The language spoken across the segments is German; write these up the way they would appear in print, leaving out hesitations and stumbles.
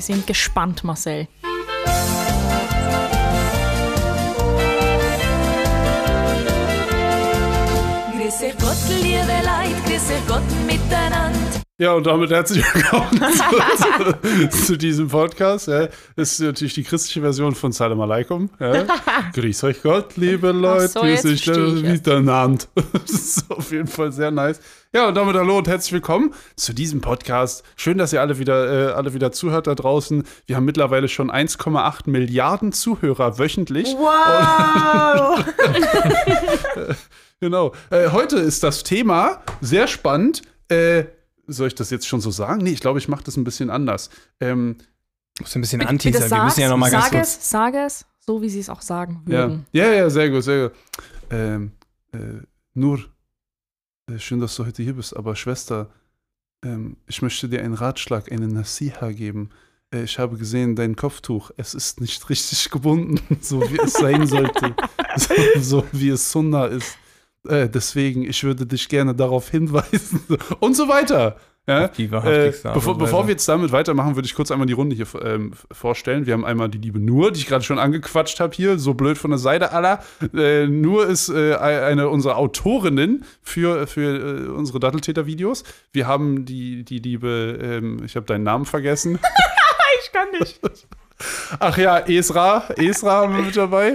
sind gespannt, Marcel. Grüß Gott, liebe Leute, grüß Gott miteinander. Ja, und damit herzlich willkommen zu diesem Podcast. Ja. Das ist natürlich die christliche Version von Salam Aleikum. Ja. Grüß euch Gott, liebe Leute, so, grüß jetzt euch verstehe ich miteinander. Das ist auf jeden Fall sehr nice. Ja, und damit hallo und herzlich willkommen zu diesem Podcast. Schön, dass ihr alle wieder zuhört da draußen. Wir haben mittlerweile schon 1,8 Milliarden Zuhörer wöchentlich. Wow! Genau. Heute ist das Thema sehr spannend. Soll ich das jetzt schon so sagen? Nee, ich glaube, ich mache das ein bisschen anders. Muss ein bisschen Bitte anteasern. Wir müssen ja noch mal ganz kurz. Sag es, so wie sie es auch sagen Ja, würden. ja, sehr gut, sehr gut. Nur, schön, dass du heute hier bist, aber Schwester, ich möchte dir einen Ratschlag, eine Nasiha geben. Ich habe gesehen, dein Kopftuch, es ist nicht richtig gebunden, so wie es sein sollte, so wie es Sunna ist. Deswegen, ich würde dich gerne darauf hinweisen und so weiter. Ja? Bevor wir jetzt damit weitermachen, würde ich kurz einmal die Runde hier vorstellen. Wir haben einmal die liebe Nur, die ich gerade schon angequatscht habe hier, so blöd von der Seite aller. Nur ist eine unserer Autorinnen für unsere Datteltäter-Videos. Wir haben die liebe, ich habe deinen Namen vergessen. Ich kann nicht. Ach ja, Esra haben wir mit dabei.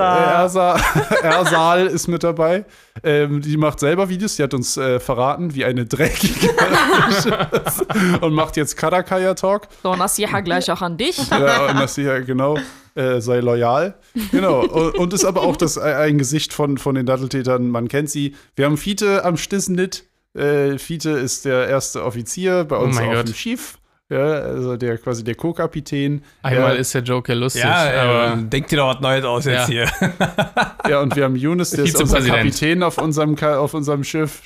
Ersal ist mit dabei. Die macht selber Videos, die hat uns verraten, wie eine dreckige und macht jetzt Karakaya-Talk. So, Nasiha gleich auch an dich. Ja, Nasiha, genau. Sei loyal. Genau. Und ist aber auch ein Gesicht von den Datteltätern. Man kennt sie. Wir haben Fiete am Stissnit. Fiete ist der erste Offizier bei uns auf dem Schiff. Ja, also quasi der Co-Kapitän. Einmal ist der Joke ja lustig. Ja, aber denkt dir doch was Neues aus jetzt hier. Ja, und wir haben Yunus, der ist unser Kapitän auf unserem Schiff.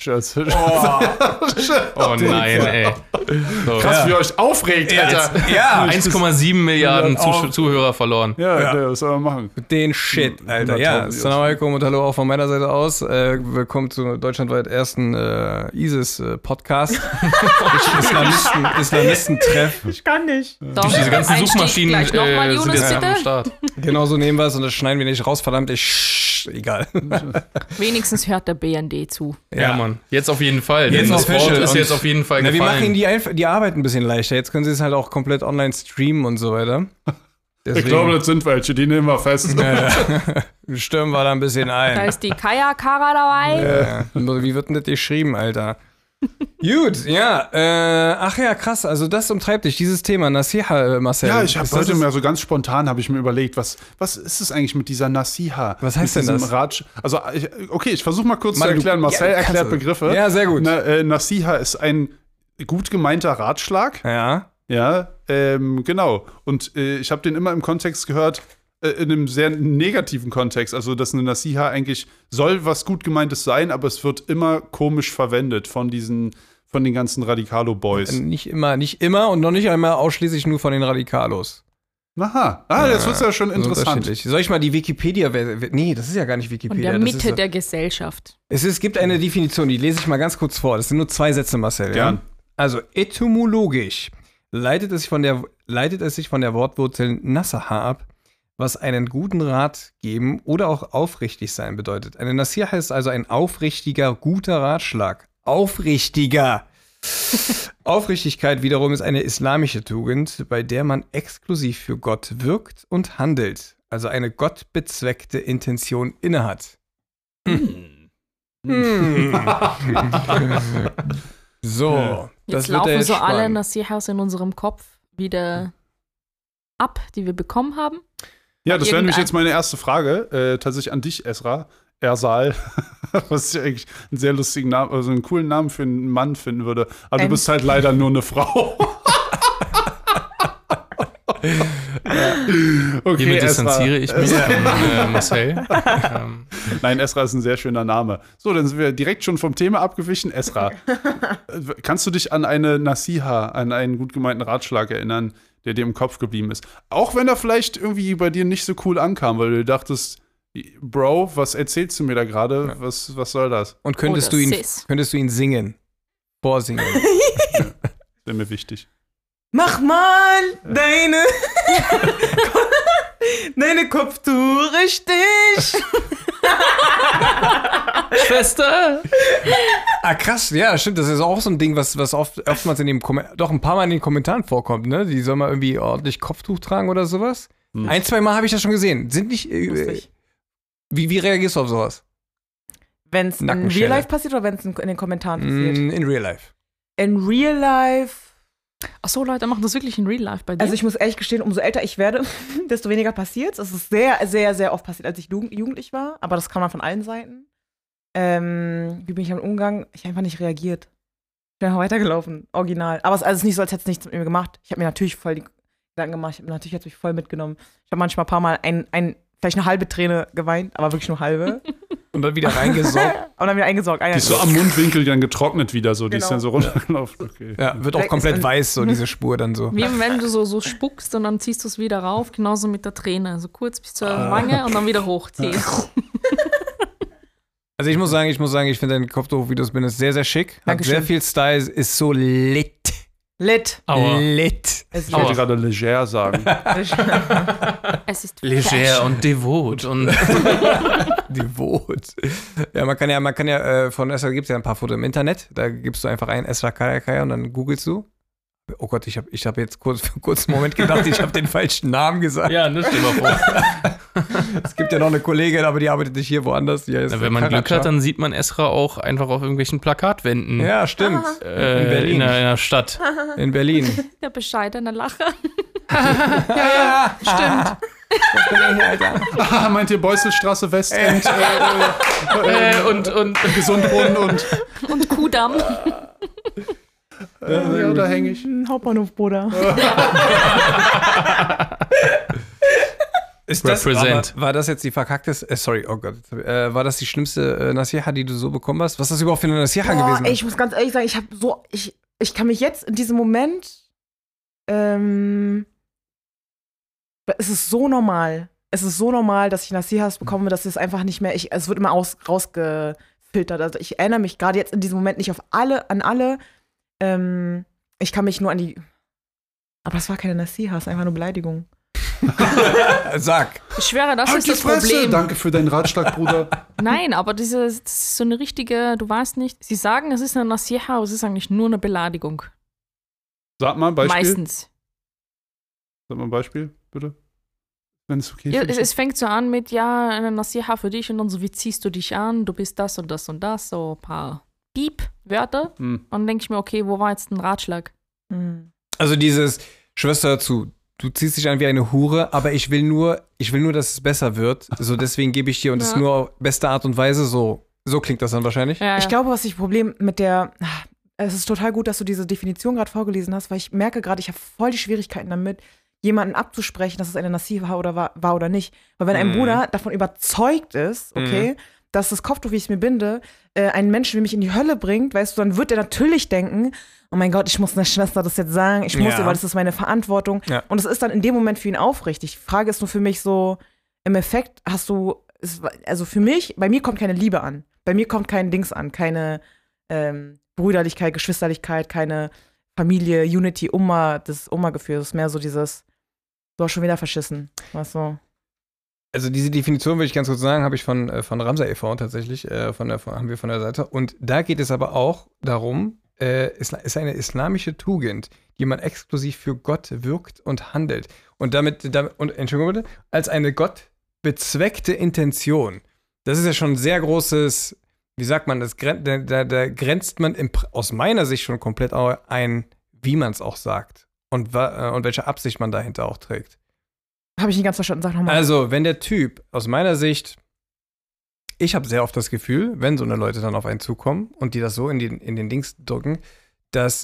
Oh nein, ey. So, krass, wie ihr euch aufregt, Alter. Ja, 1,7 Milliarden Zuhörer verloren. Ja, was soll man machen? Den Shit, Alter. Ja, Assalamu alaikum und hallo auch von meiner Seite aus. Willkommen zu deutschlandweit ersten ISIS-Podcast. Islamisten-Treff. Ich kann nicht. Doch. Durch diese ganzen Suchmaschinen gleich nochmal, Jonas, sind bitte. am Start. Genau so nehmen wir es und das schneiden wir nicht raus, verdammt. Egal. Wenigstens hört der BND zu. Ja, Mann. Jetzt auf jeden Fall. Jetzt das Wort ist jetzt auf jeden Fall gefallen. Wir machen ihnen die Arbeit ein bisschen leichter. Jetzt können sie es halt auch komplett online streamen und so weiter. Deswegen. Ich glaube, das sind welche, die nehmen wir fest. Stürmen wir da ein bisschen ein. Da ist die Kaya-Kara dabei. Wie wird denn das geschrieben, Alter? Gut, ja. Ach ja, krass. Also das umtreibt dich, dieses Thema Nasiha, Marcel. Ja, ich habe heute mal so ganz spontan habe ich mir überlegt, was ist es eigentlich mit dieser Nasiha? Was heißt denn das? Ich versuche mal kurz zu erklären. Marcel erklärt Begriffe. Ja, sehr gut. Nasiha ist ein gut gemeinter Ratschlag. Ja. Ja, genau. Und ich habe den immer im Kontext gehört, in einem sehr negativen Kontext. Also, dass eine Nasiha eigentlich soll was gut gemeintes sein, aber es wird immer komisch verwendet von den ganzen Radikalo-Boys. Nicht immer und noch nicht einmal ausschließlich nur von den Radikalos. Aha. Das wird ja schon interessant. Soll ich mal die Wikipedia... Nee, das ist ja gar nicht Wikipedia. Von der Mitte der Gesellschaft. Es gibt eine Definition, die lese ich mal ganz kurz vor. Das sind nur 2 Sätze, Marcel. Gern. Ja? Also, etymologisch leitet es sich von der Wortwurzel Nasaha ab, was einen guten Rat geben oder auch aufrichtig sein bedeutet. Eine Nasiha ist also ein aufrichtiger, guter Ratschlag. Aufrichtiger! Aufrichtigkeit wiederum ist eine islamische Tugend, bei der man exklusiv für Gott wirkt und handelt, also eine gottbezweckte Intention innehat. So, jetzt laufen so alle Nasihas in unserem Kopf wieder ab, die wir bekommen haben. Ja, das wäre nämlich jetzt meine erste Frage, tatsächlich an dich, Ersal, was ich eigentlich einen sehr lustigen Namen, also einen coolen Namen für einen Mann finden würde. Aber du bist halt leider nur eine Frau. Okay, hiermit distanziere ich mich von Marcel. Nein, Esra ist ein sehr schöner Name. So, dann sind wir direkt schon vom Thema abgewichen. Esra, kannst du dich an eine Nasiha, an einen gut gemeinten Ratschlag erinnern, der dir im Kopf geblieben ist? Auch wenn er vielleicht irgendwie bei dir nicht so cool ankam, weil du dachtest, Bro, was erzählst du mir da gerade? Ja. Was soll das? Und könntest du ihn singen? Vorsingen. Ja, wäre mir wichtig. Mach mal deine Kopftuch richtig. Schwester! Ah, krass, ja, stimmt. Das ist auch so ein Ding, was oftmals doch ein paar Mal in den Kommentaren vorkommt, ne? Die soll mal irgendwie ordentlich Kopftuch tragen oder sowas. 1-2 Mal habe ich das schon gesehen. Sind nicht. Wie reagierst du auf sowas? Wenn es in Real Life passiert oder wenn es in den Kommentaren passiert? In Real Life. In Real Life. Achso, Leute, machen das wirklich in Real Life bei dir? Also ich muss ehrlich gestehen, umso älter ich werde, desto weniger passiert. Es ist sehr, sehr, sehr oft passiert, als ich jugendlich war. Aber das kann man von allen Seiten. Wie bin ich am Umgang? Ich habe einfach nicht reagiert. Ich bin einfach weitergelaufen, original. Aber es ist nicht so, als hätte es nichts mit mir gemacht. Ich habe mir natürlich voll die Gedanken gemacht. Ich habe natürlich jetzt mich voll mitgenommen. Ich habe manchmal ein paar Mal vielleicht eine halbe Träne geweint, aber wirklich nur halbe. Und dann wieder reingesaugt. Und dann wieder eingesaugt. Die ist so am Mundwinkel dann getrocknet wieder, so. Die ist Genau. dann so runtergelaufen. Okay. Ja, wird auch komplett weiß, so diese Spur dann so. Wie wenn du so spuckst und dann ziehst du es wieder rauf, genauso mit der Träne. So kurz bis zur Wange und dann wieder hochziehen. Also ich muss sagen, ich finde dein Kopftuch, wie du es bist, sehr, sehr schick. Hat Dankeschön. sehr viel Style, ist so lit. Aua. Lit. Ich wollte gerade leger sagen. Es ist Leger und devot und Devot. Ja, man kann ja von Esra gibt es ja ein paar Fotos im Internet. Da gibst du einfach ein Esra Kaya und dann googelst du. Oh Gott, ich hab jetzt für einen kurzen Moment gedacht, ich habe den falschen Namen gesagt. ja, ne, stell mal vor. Es gibt ja noch eine Kollegin, aber die arbeitet nicht hier woanders. Die heißt Wenn man Glück Karacha. hat, dann sieht man Esra auch einfach auf irgendwelchen Plakatwänden Ja, stimmt. in Berlin. in der Stadt. In Berlin. der bescheidene Lacher. Ja, stimmt. Das bin ich, Alter. Ah, meint ihr Beusselstraße, Westend, Und Gesundbrunnen Und Kudamm. ja, da hänge ich. Hauptbahnhof, Bruder. Ist das, Represent. war das jetzt die verkackteste, sorry, oh Gott, war das die schlimmste Nasiha, die du so bekommen hast? Was ist das überhaupt für eine Nasiha gewesen? Ey, ich muss ganz ehrlich sagen, ich kann mich jetzt in diesem Moment, es ist so normal. Es ist so normal, dass ich Nasihas bekomme, dass es einfach nicht mehr, es wird immer rausgefiltert. Also ich erinnere mich gerade jetzt in diesem Moment nicht an alle. Ich kann mich nur an die, aber es war keine Nasiha, es ist einfach eine Beleidigung. Sag. Ich schwöre, das Halt ist die das Fresse! Problem. Danke für deinen Ratschlag, Bruder. Nein, aber das ist so eine richtige, du weißt nicht, sie sagen, es ist eine Nasiha, aber es ist eigentlich nur eine Beleidigung. Sag mal ein Beispiel. Meistens. Sag mal ein Beispiel, bitte. Wenn es okay Ja, ist. es fängt so an mit, ja, eine Nasiha für dich und dann so, wie ziehst du dich an, du bist das und das und das, so ein paar Piep-Wörter. Und dann denke ich mir, okay, wo war jetzt ein Ratschlag? Also dieses, Schwester dazu, du ziehst dich an wie eine Hure, aber ich will nur, dass es besser wird. So, deswegen gebe ich dir und das ist nur auf beste Art und Weise so. So klingt das dann wahrscheinlich. Ja, Ich glaube, was ich Problem mit es ist total gut, dass du diese Definition gerade vorgelesen hast, weil ich merke gerade, ich habe voll die Schwierigkeiten damit, jemanden abzusprechen, dass es eine Nasiha war oder nicht. Weil wenn ein Bruder davon überzeugt ist, okay, dass das Kopftuch, wie ich es mir binde, einen Menschen wie mich in die Hölle bringt, weißt du, dann wird er natürlich denken, oh mein Gott, ich muss einer Schwester das jetzt sagen, ich muss ihr, weil das ist meine Verantwortung. Ja. Und es ist dann in dem Moment für ihn aufrichtig. Die Frage ist nur für mich so, im Effekt also für mich, bei mir kommt keine Liebe an. Bei mir kommt kein Dings an, keine Brüderlichkeit, Geschwisterlichkeit, keine Familie, Unity, das Umma-Gefühl. Das ist mehr so dieses, du hast schon wieder verschissen. Was so. Also diese Definition, würde ich ganz kurz sagen, habe ich von Ramsa e.V. tatsächlich, haben wir von der Seite. Und da geht es aber auch darum, ist eine islamische Tugend, die man exklusiv für Gott wirkt und handelt. Und Entschuldigung bitte, als eine gottbezweckte Intention. Das ist ja schon ein sehr großes, wie sagt man, da grenzt man aus meiner Sicht schon komplett ein, wie man es auch sagt. Und welche Absicht man dahinter auch trägt. Habe ich nicht ganz verstanden, sag nochmal. Also, wenn der Typ, aus meiner Sicht, ich habe sehr oft das Gefühl, wenn so eine Leute dann auf einen zukommen und die das so in den Dings drücken, dass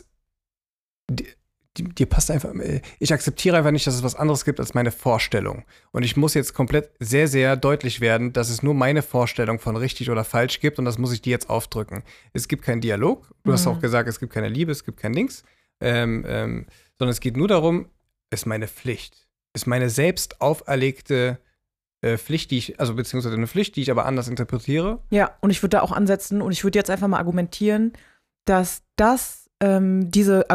dir passt einfach, ich akzeptiere einfach nicht, dass es was anderes gibt als meine Vorstellung. Und ich muss jetzt komplett sehr, sehr deutlich werden, dass es nur meine Vorstellung von richtig oder falsch gibt und das muss ich dir jetzt aufdrücken. Es gibt keinen Dialog, du hast auch gesagt, es gibt keine Liebe, es gibt kein Dings, sondern es geht nur darum, ist meine Pflicht. Ist meine selbst auferlegte Pflicht, beziehungsweise eine Pflicht, die ich aber anders interpretiere. Ja, und ich würde da auch ansetzen und ich würde jetzt einfach mal argumentieren, dass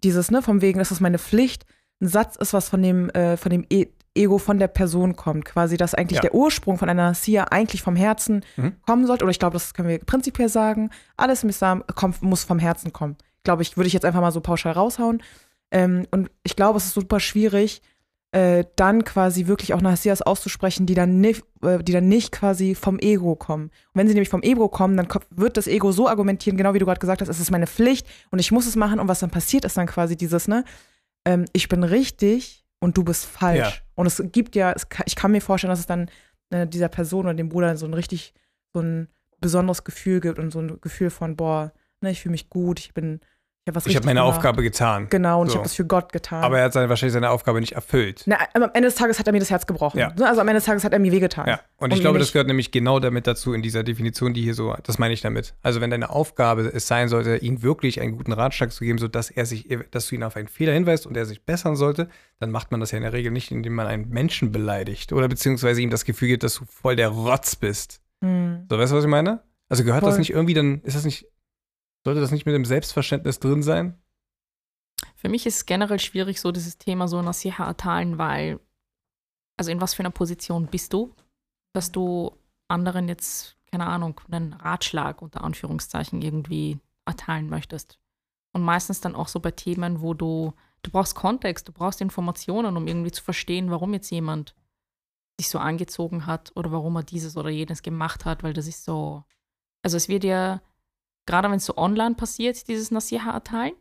dieses, ne, vom wegen, das ist meine Pflicht, ein Satz ist, was von dem Ego von der Person kommt. Quasi, dass eigentlich der Ursprung von einer Nasiha eigentlich vom Herzen kommen sollte. Oder ich glaube, das können wir prinzipiell sagen. Alles im Islam muss vom Herzen kommen. Glaube ich, würde ich jetzt einfach mal so pauschal raushauen. Und ich glaube, es ist super schwierig, dann quasi wirklich auch Nasihas auszusprechen, die dann nicht quasi vom Ego kommen. Und wenn sie nämlich vom Ego kommen, dann wird das Ego so argumentieren, genau wie du gerade gesagt hast, es ist meine Pflicht und ich muss es machen. Und was dann passiert, ist dann quasi dieses, ne, ich bin richtig und du bist falsch. Ja. Und es gibt ja, ich kann mir vorstellen, dass es dann dieser Person oder dem Bruder so ein besonderes Gefühl gibt und so ein Gefühl von, boah, ne, ich fühle mich gut, ich habe meine Aufgabe getan. Genau, und ich habe das für Gott getan. Aber er hat wahrscheinlich seine Aufgabe nicht erfüllt. Na, am Ende des Tages hat er mir das Herz gebrochen. Ja. Also am Ende des Tages hat er mir wehgetan. Ja. Und ich glaube, das gehört nämlich genau damit dazu in dieser Definition, die hier so, das meine ich damit. Also wenn deine Aufgabe es sein sollte, ihm wirklich einen guten Ratschlag zu geben, sodass dass du ihn auf einen Fehler hinweist und er sich bessern sollte, dann macht man das ja in der Regel nicht, indem man einen Menschen beleidigt oder beziehungsweise ihm das Gefühl gibt, dass du voll der Rotz bist. So, weißt du, was ich meine? Also gehört das nicht irgendwie, dann sollte das nicht mit dem Selbstverständnis drin sein? Für mich ist es generell schwierig, so dieses Thema so Nasiha erteilen, weil, also in was für einer Position bist du, dass du anderen jetzt, keine Ahnung, einen Ratschlag unter Anführungszeichen irgendwie erteilen möchtest. Und meistens dann auch so bei Themen, wo du brauchst Kontext, du brauchst Informationen, um irgendwie zu verstehen, warum jetzt jemand sich so angezogen hat oder warum er dieses oder jenes gemacht hat, weil das ist so, also es wird ja, gerade wenn es so online passiert, dieses Nasiha erteilen,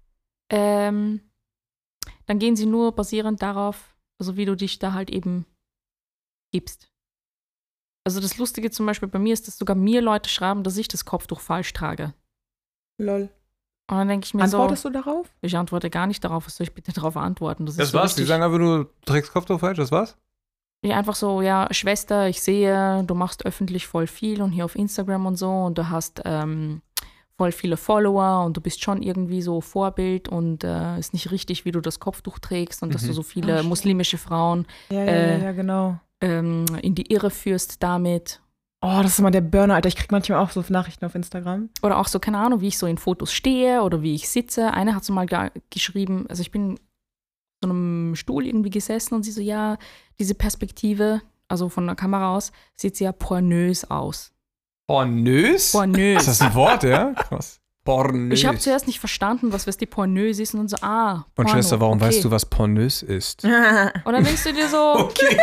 dann gehen sie nur basierend darauf, also wie du dich da halt eben gibst. Also das Lustige zum Beispiel bei mir ist, dass sogar mir Leute schreiben, dass ich das Kopftuch falsch trage. Lol. Und dann denke ich mir Antwortest du darauf? Ich antworte gar nicht darauf. Was soll ich bitte darauf antworten? Das war's? Die sagen einfach nur, du trägst Kopftuch falsch, das war's? Ja, einfach so, ja, Schwester, ich sehe, du machst öffentlich voll viel und hier auf Instagram und so und du hast voll viele Follower und du bist schon irgendwie so Vorbild und ist nicht richtig, wie du das Kopftuch trägst und dass du so viele muslimische Frauen genau. In die Irre führst damit. Oh, das ist immer der Burner, Alter. Ich krieg manchmal auch so Nachrichten auf Instagram. Oder auch so, keine Ahnung, wie ich so in Fotos stehe oder wie ich sitze. Eine hat so mal geschrieben, also ich bin so einem Stuhl irgendwie gesessen und sie so, ja, diese Perspektive, also von der Kamera aus, sieht sehr pornös aus. Pornös? Pornös. Ist das ein Wort, ja? Krass. Pornös. Ich habe zuerst nicht verstanden, was die pornös ist und dann so, Porno, und Schwester, warum weißt du, was pornös ist? Und dann denkst du dir so, okay.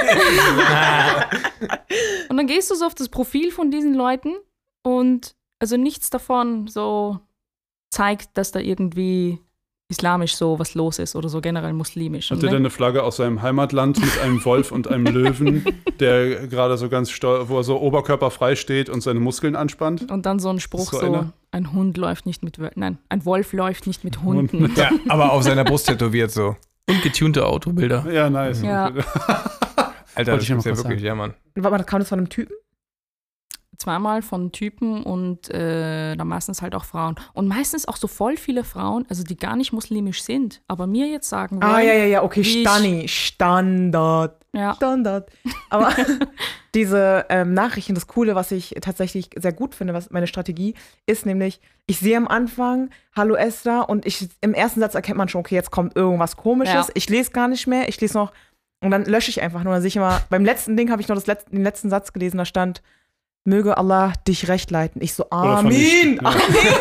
Und dann gehst du so auf das Profil von diesen Leuten und also nichts davon so zeigt, dass da irgendwie islamisch so was los ist oder so generell muslimisch. Hat er denn eine Flagge aus seinem Heimatland mit einem Wolf und einem Löwen, der gerade so ganz wo er so oberkörperfrei steht und seine Muskeln anspannt? Und dann so ein Spruch so, ein Hund läuft nicht mit Nein, ein Wolf läuft nicht mit Hunden. Ja, aber auf seiner Brust tätowiert so. Und getunte Autobilder. Ja, nice. Ja. Alter, das ist ja wirklich, ja, Mann. Kam das von einem Typen? Zweimal von Typen und dann meistens halt auch Frauen. Und meistens auch so voll viele Frauen, also die gar nicht muslimisch sind, aber mir jetzt sagen wollen. Ja, okay, Standard. Ja. Standard. Aber diese Nachrichten, das Coole, was ich tatsächlich sehr gut finde, was meine Strategie ist, nämlich, ich sehe am Anfang, hallo Esther, und im ersten Satz erkennt man schon, okay, jetzt kommt irgendwas Komisches. Ja. Ich lese gar nicht mehr, ich lese noch, und dann lösche ich einfach nur. Dann sehe ich immer, beim letzten Ding habe ich noch den letzten Satz gelesen, da stand, möge Allah dich recht leiten. Ich so, Amin! Ja.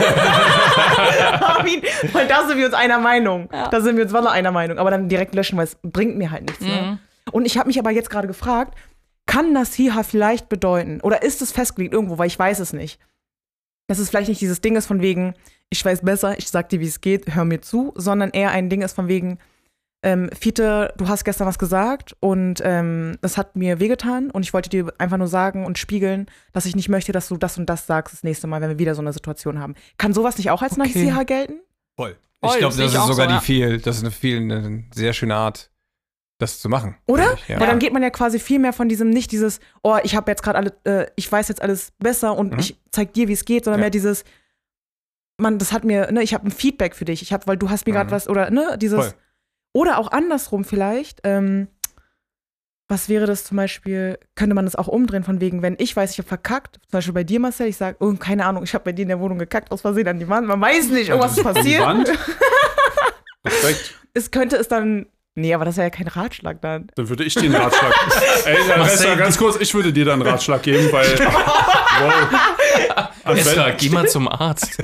Amin! Weil da sind wir uns einer Meinung. Ja. Da sind wir uns alle einer Meinung. Aber dann direkt löschen, weil es bringt mir halt nichts. Ne? Und ich habe mich aber jetzt gerade gefragt, kann Nasiha vielleicht bedeuten, oder ist es festgelegt irgendwo, weil ich weiß es nicht, dass es vielleicht nicht dieses Ding ist von wegen, ich weiß besser, ich sag dir, wie es geht, hör mir zu, sondern eher ein Ding ist von wegen, Fiete, du hast gestern was gesagt und das hat mir wehgetan und ich wollte dir einfach nur sagen und spiegeln, dass ich nicht möchte, dass du das und das sagst das nächste Mal, wenn wir wieder so eine Situation haben. Kann sowas nicht auch als Nasiha gelten? Voll. Ich glaube, das ist sogar eine sehr schöne Art, das zu machen. Oder? Ja. Weil dann geht man ja quasi viel mehr von diesem, nicht dieses, oh, ich habe jetzt gerade ich weiß jetzt alles besser und ich zeig dir, wie es geht, sondern mehr dieses, Mann, das hat mir, ne, ich habe ein Feedback für dich, weil du hast mir gerade was, oder, ne, dieses. Voll. Oder auch andersrum vielleicht, was wäre das zum Beispiel, könnte man das auch umdrehen von wegen, wenn ich weiß, ich habe verkackt, zum Beispiel bei dir, Marcel, ich sage, oh, keine Ahnung, ich habe bei dir in der Wohnung gekackt, aus Versehen an die Wand, man weiß nicht, irgendwas ist passiert. An die Wand? Respekt. Es könnte es dann. Nee, aber das wäre ja kein Ratschlag dann. Dann würde ich dir einen Ratschlag geben. Ey, Esra, ganz kurz, ich würde dir dann einen Ratschlag geben, weil. Wow. Esra, geh mal zum Arzt.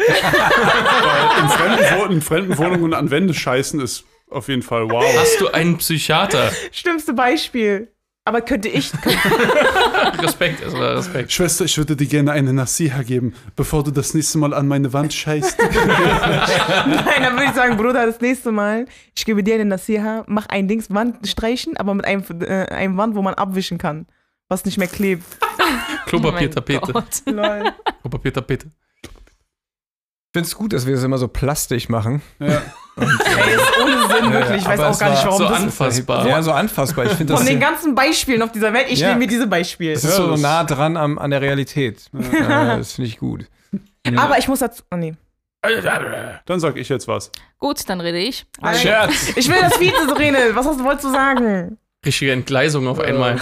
Weil in fremden Wohnungen an Wände scheißen ist auf jeden Fall wow. Hast du einen Psychiater? Schlimmste Beispiel. Aber könnte ich. Respekt, Esra, Respekt. Schwester, ich würde dir gerne eine Nasiha geben, bevor du das nächste Mal an meine Wand scheißt. Nein, dann würde ich sagen, Bruder, das nächste Mal, ich gebe dir eine Nasiha, mach ein Dings, Wand streichen, aber mit einem Wand, wo man abwischen kann, was nicht mehr klebt. Klopapier, Oh mein Tapete. Gott. Lol. Klopapier, Tapete. Ich finde es gut, dass wir das immer so plastisch machen. Ja. Ey, ist ohne Sinn, wirklich. Ich weiß aber auch es gar nicht, war warum so das anfassbar. Ja, so anfassbar. Ich finde das. Von den ganzen Beispielen auf dieser Welt, ich Ja. nehme mir diese Beispiel. Das ist so nah dran an der Realität. Das finde ich gut. Aber ich muss dazu. Oh nee. Dann sag ich jetzt was. Gut, dann rede ich. Scherz. Ich will das Vize reden. Was wolltest du sagen? Richtige Entgleisung auf einmal.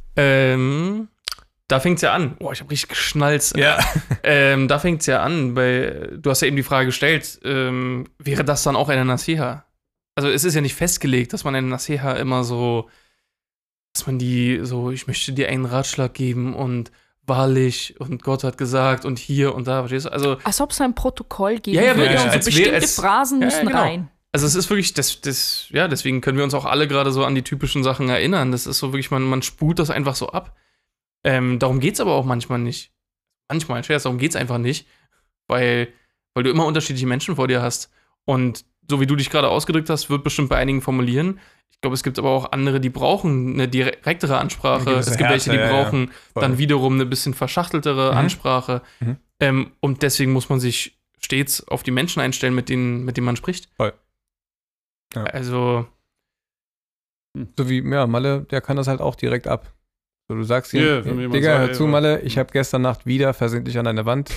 Da fängt's ja an. Boah, ich habe richtig geschnalzt. Ja. Da fängt's ja an, weil du hast ja eben die Frage gestellt, wäre das dann auch eine Nasiha? Also es ist ja nicht festgelegt, dass man eine Nasiha immer so, dass man die so, ich möchte dir einen Ratschlag geben und wahrlich und Gott hat gesagt und hier und da, verstehst du? Also, Als ob es ein Protokoll geben Ja, ja, würde wirklich, und so als wäre bestimmte es- Phrasen Ja, müssen genau. rein. also es ist wirklich, deswegen können wir uns auch alle gerade so an die typischen Sachen erinnern. Das ist so wirklich, man spult das einfach so ab. Darum geht's aber auch manchmal nicht. Manchmal, Scherz, darum geht's einfach nicht, weil du immer unterschiedliche Menschen vor dir hast. Und so wie du dich gerade ausgedrückt hast, wird bestimmt bei einigen formulieren. Ich glaube, es gibt aber auch andere, die brauchen eine direktere Ansprache. Eine gewisse Es gibt welche, die Härte, ja, brauchen voll. dann wiederum eine bisschen verschachteltere Ansprache. Und deswegen muss man sich stets auf die Menschen einstellen, mit denen man spricht. Voll. Ja. Also, So wie, ja, Malle, der kann das halt auch direkt ab. So, du sagst ihm, Ja, wenn mir jemand Digga, sagt, hör ey, zu, was- Malle, ich habe gestern Nacht wieder versehentlich an deine Wand.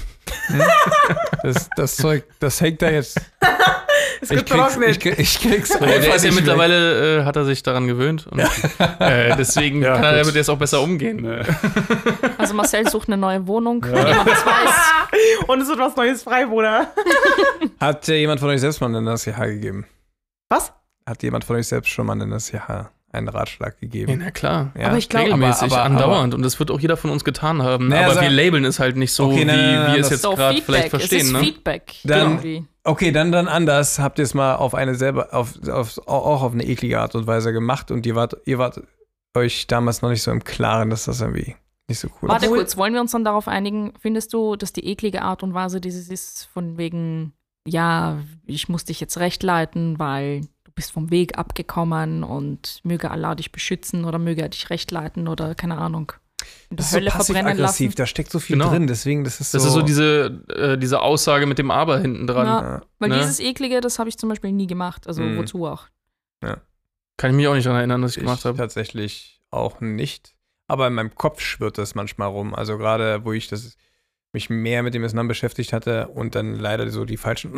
Das Zeug, das hängt da jetzt. Es Ich gibt krieg's, trocknet. ich krieg's der einfach ist ja nicht weg. mittlerweile, hat er sich daran gewöhnt. Und, deswegen Ja, kann er gut. damit jetzt auch besser umgehen. Nee. Also Marcel sucht eine neue Wohnung. Jemand das weiß. Und es wird was Neues frei, Bruder. Hat jemand von euch selbst mal eine Nasiha gegeben? Was? Hat jemand von euch selbst schon mal eine Nasiha, einen Ratschlag Ja, gegeben? na klar. Ja. Aber ich glaube, Regelmäßig, aber- andauernd. Und das wird auch jeder von uns getan haben. Naja, aber sag- wir labeln es halt nicht so, Okay, wie nein, wir es das- jetzt So, gerade vielleicht Feedback. Es verstehen. ist Ne? Feedback. Dann- irgendwie. Okay, dann anders. Habt ihr es mal auf eine selber, auch auf eine eklige Art und Weise gemacht und ihr wart euch damals noch nicht so im Klaren, dass das irgendwie nicht so cool Warte ist. kurz, wollen wir uns dann darauf einigen? Findest du, dass die eklige Art und Weise dieses ist von wegen, ja, ich muss dich jetzt recht leiten, weil du bist vom Weg abgekommen und möge Allah dich beschützen oder möge er dich recht leiten oder keine Ahnung, in der Das ist Hölle so verbrennen passiv-aggressiv, lassen? da steckt so viel Genau. drin, deswegen, das ist so. Das ist so diese Aussage mit dem Aber hinten dran. Ja, weil ne? dieses Eklige, das habe ich zum Beispiel nie gemacht. Also wozu auch? Kann ich mich auch nicht daran erinnern, dass ich gemacht habe. Tatsächlich auch nicht. Aber in meinem Kopf schwirrt das manchmal rum. Also gerade, wo ich mich mehr mit dem Islam beschäftigt hatte und dann leider so die falschen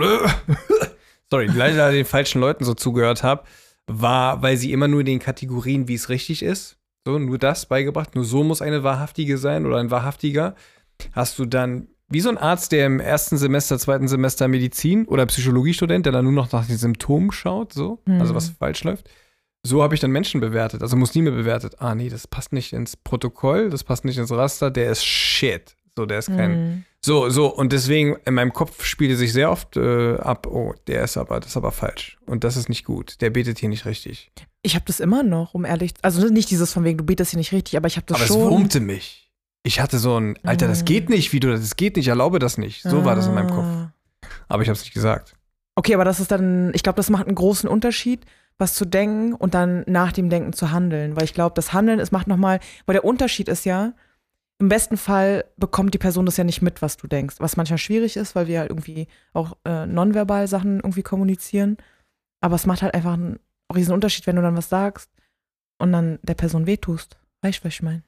leider den falschen Leuten so zugehört habe, war, weil sie immer nur in den Kategorien, wie es richtig ist, so nur das beigebracht, nur so muss eine Wahrhaftige sein oder ein Wahrhaftiger, hast du dann wie so ein Arzt, der im ersten Semester, zweiten Semester Medizin oder Psychologiestudent, der dann nur noch nach den Symptomen schaut, so, also was falsch läuft. So habe ich dann Menschen bewertet, also Muslime bewertet. Ah, nee, das passt nicht ins Protokoll, das passt nicht ins Raster, der ist shit. So, der ist kein. So, und deswegen in meinem Kopf spielte sich sehr oft ab, oh, das ist aber falsch. Und das ist nicht gut. Der betet hier nicht richtig. Ich habe das immer noch, um ehrlich, also nicht dieses von wegen, du betest hier nicht richtig, aber ich habe das aber schon. es wurmte mich. Ich hatte so ein, Alter, das geht nicht, das geht nicht, erlaube das nicht. So war das in meinem Kopf. Aber ich habe es nicht gesagt. Okay, aber das ist dann, ich glaube, das macht einen großen Unterschied, was zu denken und dann nach dem Denken zu handeln. Weil ich glaube, das Handeln, es macht nochmal, weil der Unterschied ist ja, im besten Fall bekommt die Person das ja nicht mit, was du denkst. Was manchmal schwierig ist, weil wir halt irgendwie auch nonverbal Sachen irgendwie kommunizieren. Aber es macht halt einfach einen riesen Unterschied, wenn du dann was sagst und dann der Person wehtust. Weißt du, was ich meine?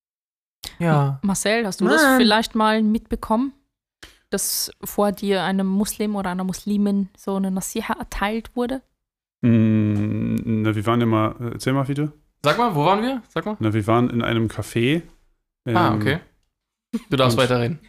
Ja. Marcel, hast du das vielleicht mal mitbekommen, dass vor dir einem Muslim oder einer Muslimin so eine Nasiha erteilt wurde? Na, wir waren immer, erzähl mal wieder. Sag mal, wo waren wir? Sag mal. Na, wir waren in einem Café. Okay. Du darfst und- weiterreden.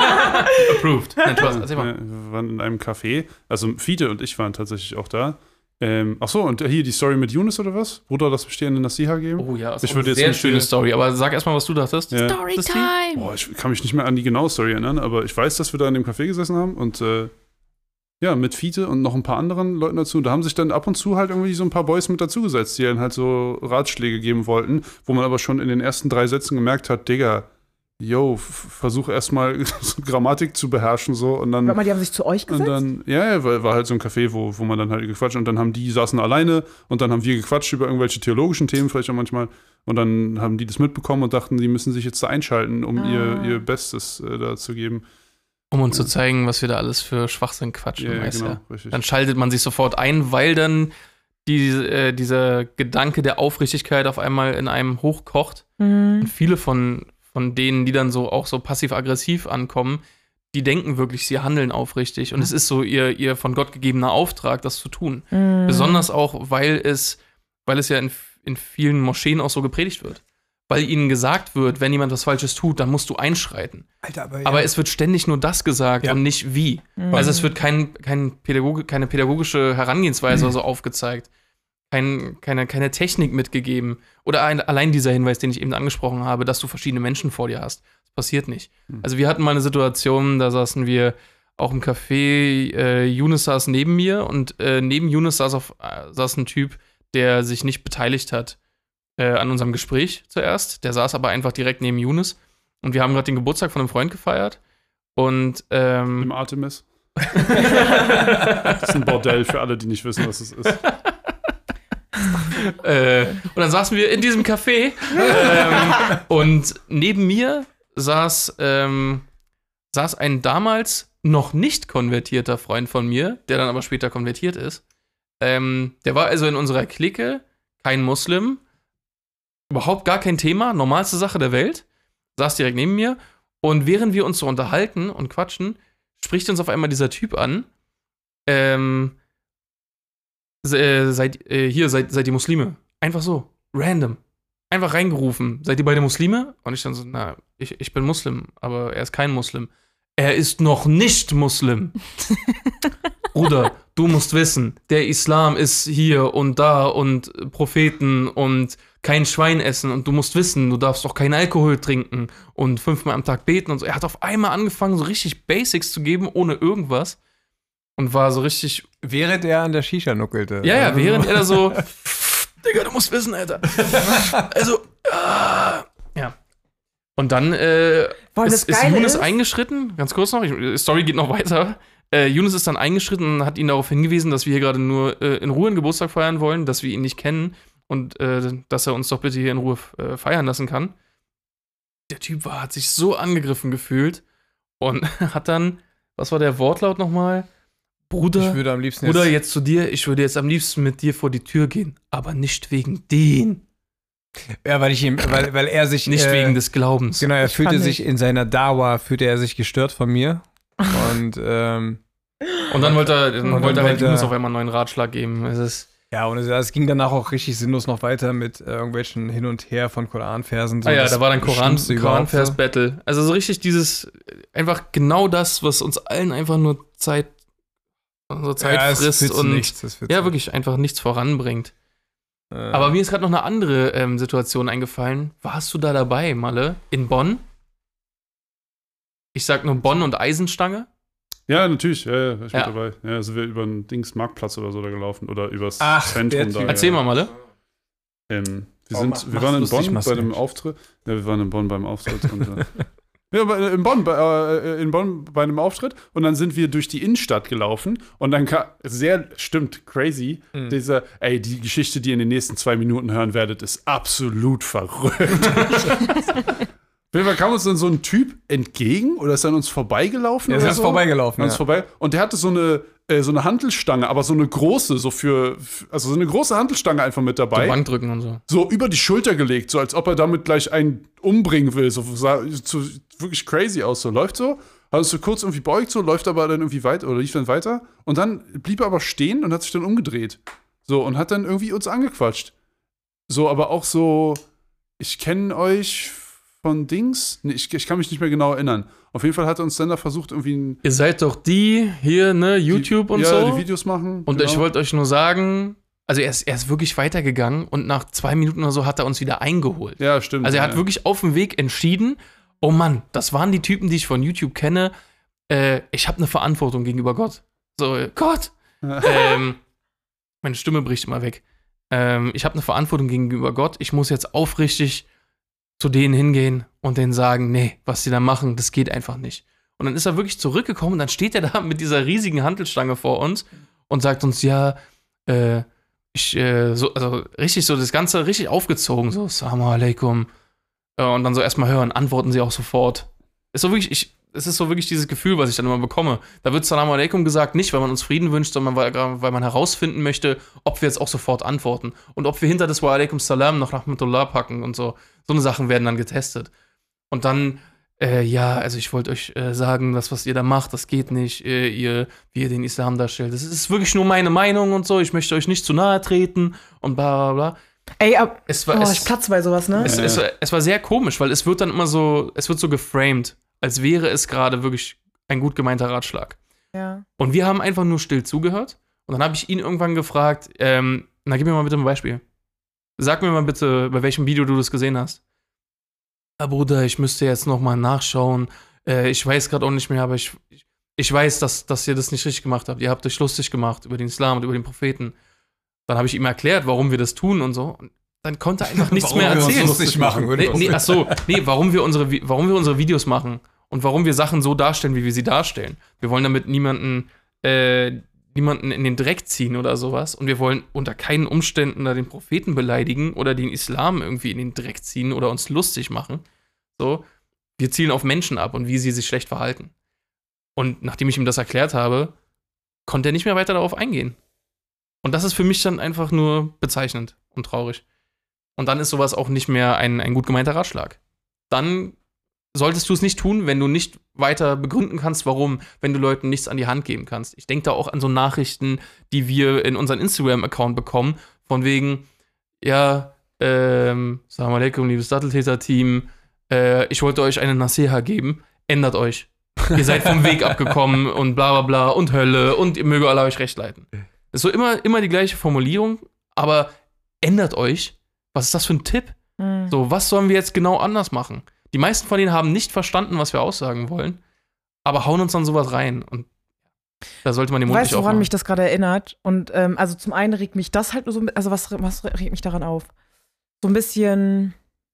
Approved. Nein, Spaß, erzähl mal. Wir waren in einem Café, also Fiete und ich waren tatsächlich auch da. Achso, und hier die Story mit Yunus oder was? Bruder, das bestehende Nasiha geben? Oh ja, ist Ich auch würde eine jetzt sehr nicht schöne hier- Story. Aber sag erstmal, was du dachtest. Ja. Storytime! Boah, ich kann mich nicht mehr an die genaue Story erinnern, aber ich weiß, dass wir da in dem Café gesessen haben und ja, mit Fiete und noch ein paar anderen Leuten dazu. Da haben sich dann ab und zu halt irgendwie so ein paar Boys mit dazugesetzt, die dann halt so Ratschläge geben wollten, wo man aber schon in den ersten 3 Sätzen gemerkt hat, Digga, yo, versuch erstmal Grammatik zu beherrschen so und dann. Warte mal, die haben sich zu euch Und gesetzt? dann, ja, war halt so ein Café, wo man dann halt gequatscht und dann haben die saßen alleine und dann haben wir gequatscht über irgendwelche theologischen Themen vielleicht auch manchmal und dann haben die das mitbekommen und dachten, die müssen sich jetzt da einschalten, um ihr Bestes da zu geben. Um uns zu zeigen, was wir da alles für Schwachsinn quatschen. Ja, weißt genau, ja. richtig. Dann schaltet man sich sofort ein, weil dann dieser Gedanke der Aufrichtigkeit auf einmal in einem hochkocht. Und viele von denen, die dann so auch so passiv-aggressiv ankommen, die denken wirklich, sie handeln aufrichtig. Und es ist so ihr von Gott gegebener Auftrag, das zu tun. Besonders auch, weil es ja in vielen Moscheen auch so gepredigt wird. Weil ihnen gesagt wird, wenn jemand was Falsches tut, dann musst du einschreiten. Alter, Aber es wird ständig nur das gesagt und nicht wie. Also es wird keine pädagogische Herangehensweise so aufgezeigt. Keine Technik mitgegeben. Oder allein dieser Hinweis, den ich eben angesprochen habe, dass du verschiedene Menschen vor dir hast. Das passiert nicht. Also wir hatten mal eine Situation, da saßen wir auch im Café, Yunus saß neben mir und neben Yunus saß ein Typ, der sich nicht beteiligt hat an unserem Gespräch zuerst. Der saß aber einfach direkt neben Yunus. Und wir haben gerade den Geburtstag von einem Freund gefeiert. Und Im Artemis. Das ist ein Bordell für alle, die nicht wissen, was es ist. und dann saßen wir in diesem Café und neben mir saß ein damals noch nicht konvertierter Freund von mir, der dann aber später konvertiert ist. Der war also in unserer Clique kein Muslim, überhaupt gar kein Thema, normalste Sache der Welt, saß direkt neben mir und während wir uns so unterhalten und quatschen, spricht uns auf einmal dieser Typ an, seid ihr Muslime? Einfach so, random. Einfach reingerufen. Seid ihr beide Muslime? Und ich dann so, na, ich bin Muslim, aber er ist kein Muslim. Er ist noch nicht Muslim. Bruder, du musst wissen, der Islam ist hier und da und Propheten und kein Schwein essen und du musst wissen, du darfst auch keinen Alkohol trinken und 5-mal am Tag beten und so. Er hat auf einmal angefangen, so richtig Basics zu geben, ohne irgendwas. Und war so richtig. Während er an der Shisha nuckelte. Ja, während er da so. Digga, du musst wissen, Alter. Also, ja. Und dann ist Yunus eingeschritten, ganz kurz noch, die Story geht noch weiter. Yunus ist dann eingeschritten und hat ihn darauf hingewiesen, dass wir hier gerade nur in Ruhe einen Geburtstag feiern wollen, dass wir ihn nicht kennen und dass er uns doch bitte hier in Ruhe feiern lassen kann. Der Typ hat sich so angegriffen gefühlt und hat dann, was war der Wortlaut nochmal? Bruder, ich würde am liebsten jetzt zu dir, ich würde jetzt am liebsten mit dir vor die Tür gehen, aber nicht wegen den. Ja, weil er sich. Nicht wegen des Glaubens. Genau, er fühlte sich in seiner Dawa, gestört von mir. Und dann wollte er halt Yunus auf einmal einen neuen Ratschlag geben. Es ging danach auch richtig sinnlos noch weiter mit irgendwelchen Hin und Her von Koranversen. So da war dann Koranvers-Battle. Also so richtig einfach genau das, was uns allen einfach nur unsere Zeit frisst und wirklich einfach nichts voranbringt. Aber mir ist gerade noch eine andere Situation eingefallen. Warst du da dabei, Malle? In Bonn? Ich sag nur Bonn und Eisenstange. Ja, natürlich, ich bin dabei. Ja, sind wir über den Marktplatz oder so da gelaufen oder übers Zentrum da. Erzähl mal, Malle. Wir waren in Bonn bei dem Auftritt. Ja, wir waren in Bonn beim Auftritt und in Bonn bei einem Auftritt und dann sind wir durch die Innenstadt gelaufen und dann stimmt, crazy, die Geschichte, die ihr in den nächsten 2 Minuten hören werdet, ist absolut verrückt. Auf jeden Fall kam uns dann so ein Typ entgegen oder ist an uns vorbeigelaufen? Er ist vorbeigelaufen. Und der hatte so eine Hantelstange, aber so eine große, so eine große Hantelstange einfach mit dabei. So Bankdrücken und so. So über die Schulter gelegt, so als ob er damit gleich einen umbringen will. So sah wirklich crazy aus. So läuft so, hat uns so kurz irgendwie beugt, so läuft aber dann irgendwie weiter oder lief dann weiter. Und dann blieb er aber stehen und hat sich dann umgedreht. So und hat dann irgendwie uns angequatscht. So, aber auch so, ich kenne euch von Dings. Nee, ich kann mich nicht mehr genau erinnern. Auf jeden Fall hat er uns dann da versucht, irgendwie Ihr seid doch die hier, ne, YouTube und so. die Videos machen. Und genau. ich wollte euch nur sagen, also er ist wirklich weitergegangen und nach 2 Minuten oder so hat er uns wieder eingeholt. Ja, stimmt. Also er hat wirklich auf dem Weg entschieden, oh Mann, das waren die Typen, die ich von YouTube kenne. Ich habe eine Verantwortung gegenüber Gott. So, Gott! Meine Stimme bricht immer weg. Ich habe eine Verantwortung gegenüber Gott. Ich muss jetzt aufrichtig zu denen hingehen und denen sagen, nee, was die da machen, das geht einfach nicht. Und dann ist er wirklich zurückgekommen und dann steht er da mit dieser riesigen Hantelstange vor uns und sagt uns, ja, also richtig so das Ganze richtig aufgezogen, so, Assalamu alaikum. Und dann so erstmal hören, antworten sie auch sofort. Es ist so wirklich dieses Gefühl, was ich dann immer bekomme. Da wird Assalamu alaikum gesagt, nicht weil man uns Frieden wünscht, sondern weil man herausfinden möchte, ob wir jetzt auch sofort antworten. Und ob wir hinter das Wa alaikum salam noch Rahmatullah packen und so. So eine Sachen werden dann getestet. Und dann, also ich wollte euch sagen, das, was ihr da macht, das geht nicht, wie ihr den Islam darstellt. Das ist wirklich nur meine Meinung und so. Ich möchte euch nicht zu nahe treten und bla bla bla. Ey, ich platze bei sowas, ne? Es war sehr komisch, weil es wird dann immer so, es wird so geframed, als wäre es gerade wirklich ein gut gemeinter Ratschlag. Ja. Und wir haben einfach nur still zugehört. Und dann habe ich ihn irgendwann gefragt, na, gib mir mal bitte ein Beispiel. Sag mir mal bitte, bei welchem Video du das gesehen hast. Ja, Bruder, ich müsste jetzt noch mal nachschauen. Ich weiß gerade auch nicht mehr, aber ich weiß, dass ihr das nicht richtig gemacht habt. Ihr habt euch lustig gemacht über den Islam und über den Propheten. Dann habe ich ihm erklärt, warum wir das tun und so. Und dann konnte er einfach nichts mehr erzählen. Warum wir unsere Videos machen und warum wir Sachen so darstellen, wie wir sie darstellen. Wir wollen damit niemanden in den Dreck ziehen oder sowas. Und wir wollen unter keinen Umständen da den Propheten beleidigen oder den Islam irgendwie in den Dreck ziehen oder uns lustig machen. So, wir zielen auf Menschen ab und wie sie sich schlecht verhalten. Und nachdem ich ihm das erklärt habe, konnte er nicht mehr weiter darauf eingehen. Und das ist für mich dann einfach nur bezeichnend und traurig. Und dann ist sowas auch nicht mehr ein gut gemeinter Ratschlag. Dann solltest du es nicht tun, wenn du nicht weiter begründen kannst, warum, wenn du Leuten nichts an die Hand geben kannst. Ich denke da auch an so Nachrichten, die wir in unseren Instagram-Account bekommen, von wegen, ja, Assalamu alaikum, liebes Datteltäter-Team, ich wollte euch eine Nasiha geben, ändert euch. Ihr seid vom Weg abgekommen und bla bla bla und Hölle und ihr möge Allah euch recht leiten. Das ist so immer die gleiche Formulierung, aber ändert euch. Was ist das für ein Tipp? So, was sollen wir jetzt genau anders machen? Die meisten von denen haben nicht verstanden, was wir aussagen wollen, aber hauen uns dann sowas rein. Und da sollte man den Mund nicht aufmachen. Weißt du, woran mich das gerade erinnert? Und also zum einen regt mich das halt so, also was regt mich daran auf? So ein bisschen,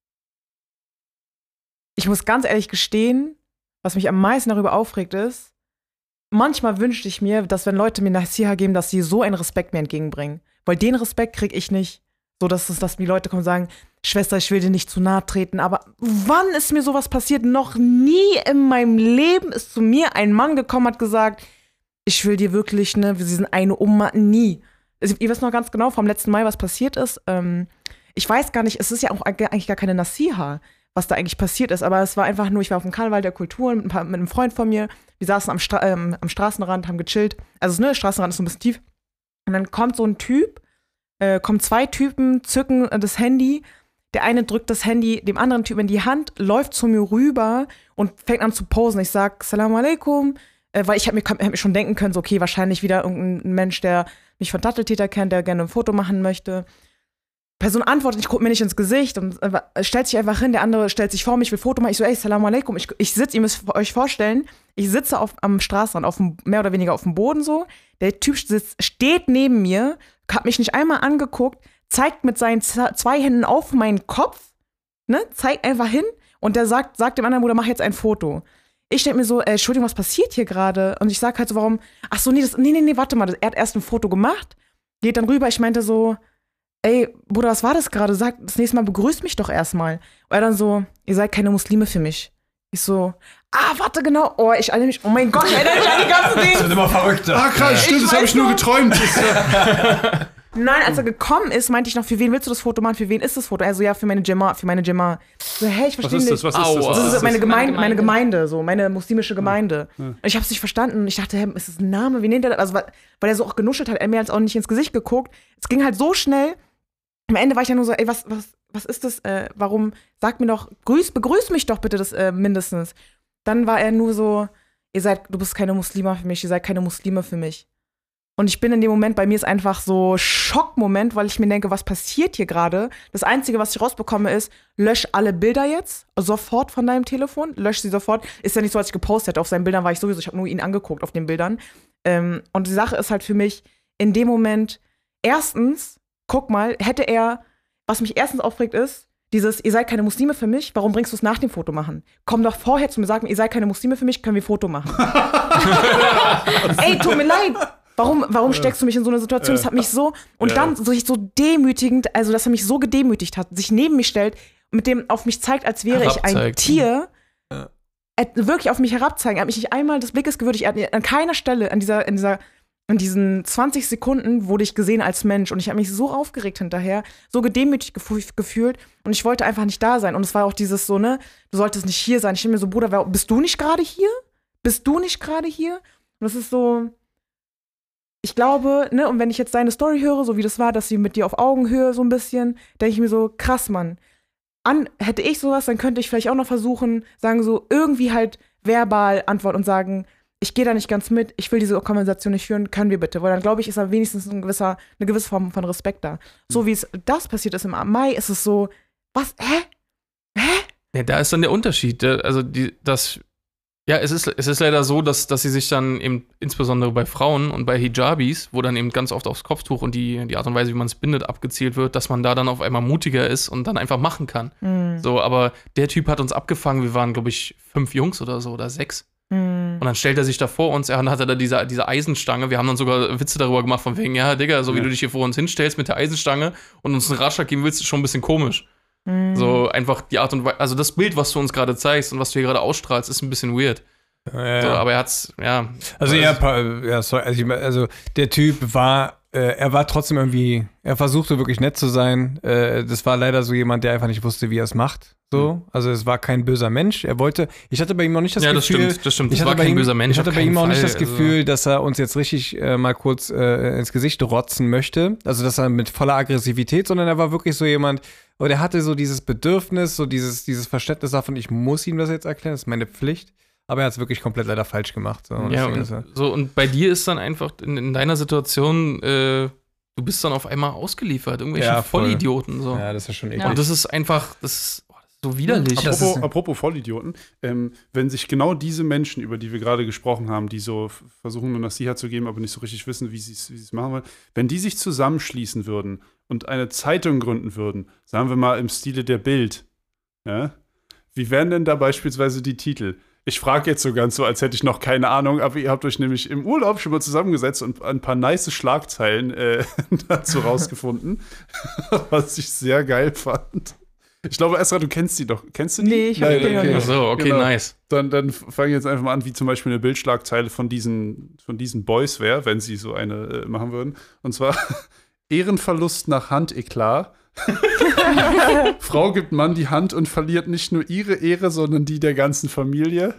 ich muss ganz ehrlich gestehen, was mich am meisten darüber aufregt ist, manchmal wünschte ich mir, dass wenn Leute mir Nasiha geben, dass sie so einen Respekt mir entgegenbringen. Weil den Respekt kriege ich nicht. So, dass die Leute kommen und sagen, Schwester, ich will dir nicht zu nahe treten, aber wann ist mir sowas passiert? Noch nie in meinem Leben ist zu mir ein Mann gekommen, hat gesagt, ich will dir wirklich, ne, wir sind eine Umma, nie. Ihr wisst noch ganz genau vom letzten Mal, was passiert ist. Ich weiß gar nicht, es ist ja auch eigentlich gar keine Nasiha, was da eigentlich passiert ist, aber es war einfach nur, ich war auf dem Karneval der Kultur mit einem Freund von mir, wir saßen am Straßenrand, haben gechillt, also ne, Straßenrand ist so ein bisschen tief und dann kommt so ein Typ, kommen 2 Typen, zücken das Handy, der eine drückt das Handy dem anderen Typen in die Hand, läuft zu mir rüber und fängt an zu posen. Ich sag, Assalamu alaikum, weil ich hab mir schon denken können, so okay, wahrscheinlich wieder irgendein Mensch, der mich von Datteltäter kennt, der gerne ein Foto machen möchte. Person antwortet, ich gucke mir nicht ins Gesicht und stellt sich einfach hin, der andere stellt sich vor mich, will ein Foto machen. Ich so, ey, Assalamu alaikum. Ich sitze, ihr müsst euch vorstellen, ich sitze am Straßenrand, mehr oder weniger auf dem Boden so. Der Typ steht neben mir, hat mich nicht einmal angeguckt, zeigt mit seinen 2 Händen auf meinen Kopf, ne, zeigt einfach hin und der sagt dem anderen Bruder, mach jetzt ein Foto. Ich denke mir so, Entschuldigung, was passiert hier gerade? Und ich sag halt so, warum, ach so, nee, warte mal, er hat erst ein Foto gemacht, geht dann rüber, ich meinte so, ey, Bruder, was war das gerade? Sag, das nächste Mal begrüßt mich doch erstmal. Und er dann so, ihr seid keine Muslime für mich. Ich so, warte, genau. Oh, ich erinnere mich, oh mein Gott, ich erinnere mich an die ganzen Dinge. Das wird immer verrückter. Krass, stimmt, das habe ich nur geträumt. Nein, als er gekommen ist, meinte ich noch, für wen willst du das Foto machen? Für wen ist das Foto? Also ja, für meine Jama. So, hä, ich verstehe nicht. Was ist das? Das ist meine Gemeinde, so, meine muslimische Gemeinde. Ja. Ich habe es nicht verstanden. Ich dachte, hä, ist das ein Name? Wie nennt er das? Also, weil er so auch genuschelt hat, er mir jetzt auch nicht ins Gesicht geguckt. Es ging halt so schnell. Am Ende war ich ja nur so, ey, was was ist das? Warum, sag mir doch, begrüß mich doch bitte das mindestens. Dann war er nur so, du bist keine Muslima für mich, ihr seid keine Muslime für mich. Und ich bin in dem Moment, bei mir ist einfach so Schockmoment, weil ich mir denke, was passiert hier gerade? Das Einzige, was ich rausbekomme, ist, lösch alle Bilder jetzt, sofort von deinem Telefon, lösch sie sofort. Ist ja nicht so, als ich gepostet hätte. Auf seinen Bildern war ich sowieso, ich habe nur ihn angeguckt auf den Bildern. Und die Sache ist halt für mich, in dem Moment, erstens, guck mal, hätte er, was mich erstens aufregt ist, dieses, ihr seid keine Muslime für mich, warum bringst du es nach dem Foto machen? Komm doch vorher zu mir, sag mir, ihr seid keine Muslime für mich, können wir ein Foto machen. Ey, tut mir leid. Warum steckst du mich in so eine Situation? Das hat mich so, und dann so demütigend, also dass er mich so gedemütigt hat, sich neben mich stellt, mit dem auf mich zeigt, als wäre ich ein Tier, wirklich auf mich herabzeigen. Er hat mich nicht einmal des Blickes gewürdigt, er hat an keiner Stelle in diesen 20 Sekunden wurde ich gesehen als Mensch und ich habe mich so aufgeregt hinterher, so gedemütigt gefühlt und ich wollte einfach nicht da sein. Und es war auch dieses so, ne, du solltest nicht hier sein. Ich denke mir so, Bruder, bist du nicht gerade hier? Bist du nicht gerade hier? Und das ist so, ich glaube, ne, und wenn ich jetzt deine Story höre, so wie das war, dass sie mit dir auf Augenhöhe so ein bisschen, denke ich mir so, krass, Mann. Hätte ich sowas, dann könnte ich vielleicht auch noch versuchen, sagen so, irgendwie halt verbal antworten und sagen, ich gehe da nicht ganz mit, ich will diese Konversation nicht führen, können wir bitte? Weil dann, glaube ich, ist da wenigstens eine gewisse Form von Respekt da. So wie es das passiert ist im Mai, ist es so, was, hä? Ja, da ist dann der Unterschied. Also, es ist leider so, dass sie sich dann eben, insbesondere bei Frauen und bei Hijabis, wo dann eben ganz oft aufs Kopftuch und die Art und Weise, wie man es bindet, abgezielt wird, dass man da dann auf einmal mutiger ist und dann einfach machen kann. So, aber der Typ hat uns abgefangen, wir waren, glaube ich, 5 Jungs oder so, oder 6. Und dann stellt er sich da vor uns, dann hat er da diese Eisenstange. Wir haben dann sogar Witze darüber gemacht, von wegen, ja, Digga, so wie du dich hier vor uns hinstellst mit der Eisenstange und uns einen Ratschlag geben willst, ist schon ein bisschen komisch. So einfach die Art und Weise, also das Bild, was du uns gerade zeigst und was du hier gerade ausstrahlst, ist ein bisschen weird. Ja. So, aber er hat's, ja. Also der Typ war, er war trotzdem irgendwie, er versuchte wirklich nett zu sein. Das war leider so jemand, der einfach nicht wusste, wie er es macht. So, also es war kein böser Mensch. Ich hatte bei ihm noch nicht das Gefühl. Ja, das stimmt. Es war kein böser Mensch. Ich hatte bei ihm auch nicht das Gefühl, dass er uns jetzt richtig mal kurz ins Gesicht rotzen möchte. Also, dass er mit voller Aggressivität, sondern er war wirklich so jemand, und er hatte so dieses Bedürfnis, so dieses Verständnis davon, ich muss ihm das jetzt erklären, das ist meine Pflicht. Aber er hat es wirklich komplett leider falsch gemacht. So. Ja, und bei dir ist dann einfach in deiner Situation, du bist dann auf einmal ausgeliefert, irgendwelche Vollidioten. So. Ja, das ist schon eklig. Und das ist einfach, das ist so widerlich. Apropos Vollidioten, wenn sich genau diese Menschen, über die wir gerade gesprochen haben, die so versuchen, eine Nasiha zu geben, aber nicht so richtig wissen, wie sie es machen wollen, wenn die sich zusammenschließen würden und eine Zeitung gründen würden, sagen wir mal im Stile der Bild, ja, wie wären denn da beispielsweise die Titel? Ich frage jetzt so ganz so, als hätte ich noch keine Ahnung, aber ihr habt euch nämlich im Urlaub schon mal zusammengesetzt und ein paar nice Schlagzeilen dazu rausgefunden, was ich sehr geil fand. Ich glaube, Esra, du kennst die doch. Kennst du die? Nee, ich habe die Okay. Ach so, okay, genau. Nice. Dann fange ich jetzt einfach mal an, wie zum Beispiel eine Bildschlagzeile von diesen Boys wäre, wenn sie so eine machen würden. Und zwar Ehrenverlust nach Handeklat. Frau gibt Mann die Hand und verliert nicht nur ihre Ehre, sondern die der ganzen Familie.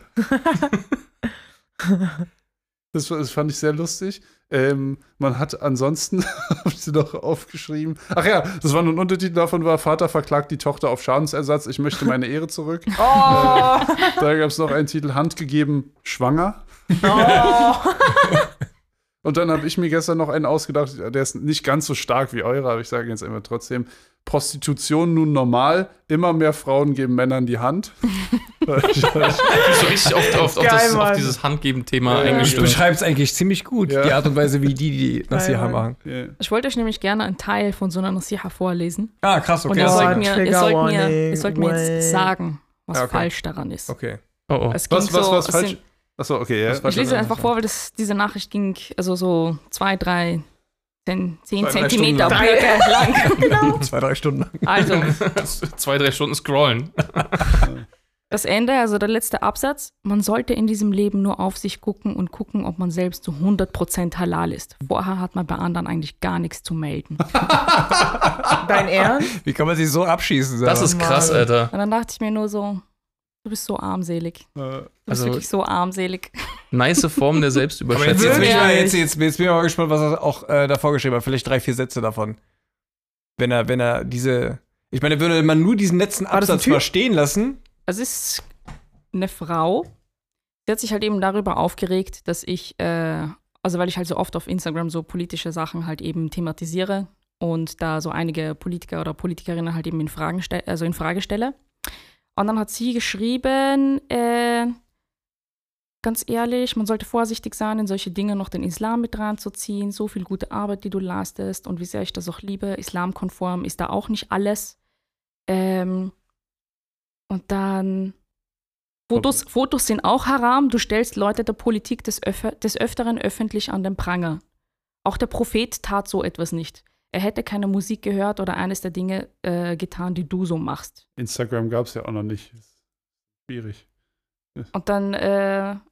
Das fand ich sehr lustig. Man hat ansonsten, habe ich sie noch aufgeschrieben. Ach ja, das war ein Untertitel davon, war Vater verklagt die Tochter auf Schadensersatz, ich möchte meine Ehre zurück. Oh. Da gab es noch einen Titel, Handgegeben, schwanger. Oh. Und dann habe ich mir gestern noch einen ausgedacht, der ist nicht ganz so stark wie eure, aber ich sage jetzt immer trotzdem, Prostitution nun normal, immer mehr Frauen geben Männern die Hand. Du bist so richtig auf dieses Handgeben-Thema eingestellt. Du beschreibst eigentlich ziemlich gut, die Art und Weise, wie die Nasiha machen. Yeah. Ich wollte euch nämlich gerne einen Teil von so einer Nasiha vorlesen. Ah, krass, okay. Und ihr sollt mir jetzt sagen, was falsch daran ist. Okay. Oh. Es ging Was falsch? Achso, okay, ja. Ich lese einfach vor, weil diese Nachricht ging also so 2, 3, 10 Zentimeter lang. Genau. 2-3 Stunden lang. Also, 2-3 Stunden scrollen. das Ende, also der letzte Absatz. Man sollte in diesem Leben nur auf sich gucken und gucken, ob man selbst zu 100% halal ist. Vorher hat man bei anderen eigentlich gar nichts zu melden. Dein Ernst? Wie kann man sich so abschießen? Das ist krass, Alter. Und dann dachte ich mir nur so, du bist so armselig. Du bist wirklich so armselig. Nice Form der Selbstüberschätzung. Jetzt bin ich mal gespannt, was er auch davor geschrieben hat. Vielleicht 3-4 Sätze davon. Wenn er diese. Ich meine, würde man nur diesen letzten War das ein Absatz Typ? mal stehen lassen. Es ist eine Frau. Sie hat sich halt eben darüber aufgeregt, dass ich, also weil ich halt so oft auf Instagram so politische Sachen halt eben thematisiere und da so einige Politiker oder Politikerinnen halt eben in Frage stelle. Und dann hat sie geschrieben, ganz ehrlich, man sollte vorsichtig sein, in solche Dinge noch den Islam mit reinzuziehen. So viel gute Arbeit, die du leistest und wie sehr ich das auch liebe. Islamkonform ist da auch nicht alles. Und dann Fotos sind auch haram. Du stellst Leute der Politik des Öfteren öffentlich an den Pranger. Auch der Prophet tat so etwas nicht. Er hätte keine Musik gehört oder eines der Dinge getan, die du so machst. Instagram gab es ja auch noch nicht. Schwierig. Und dann,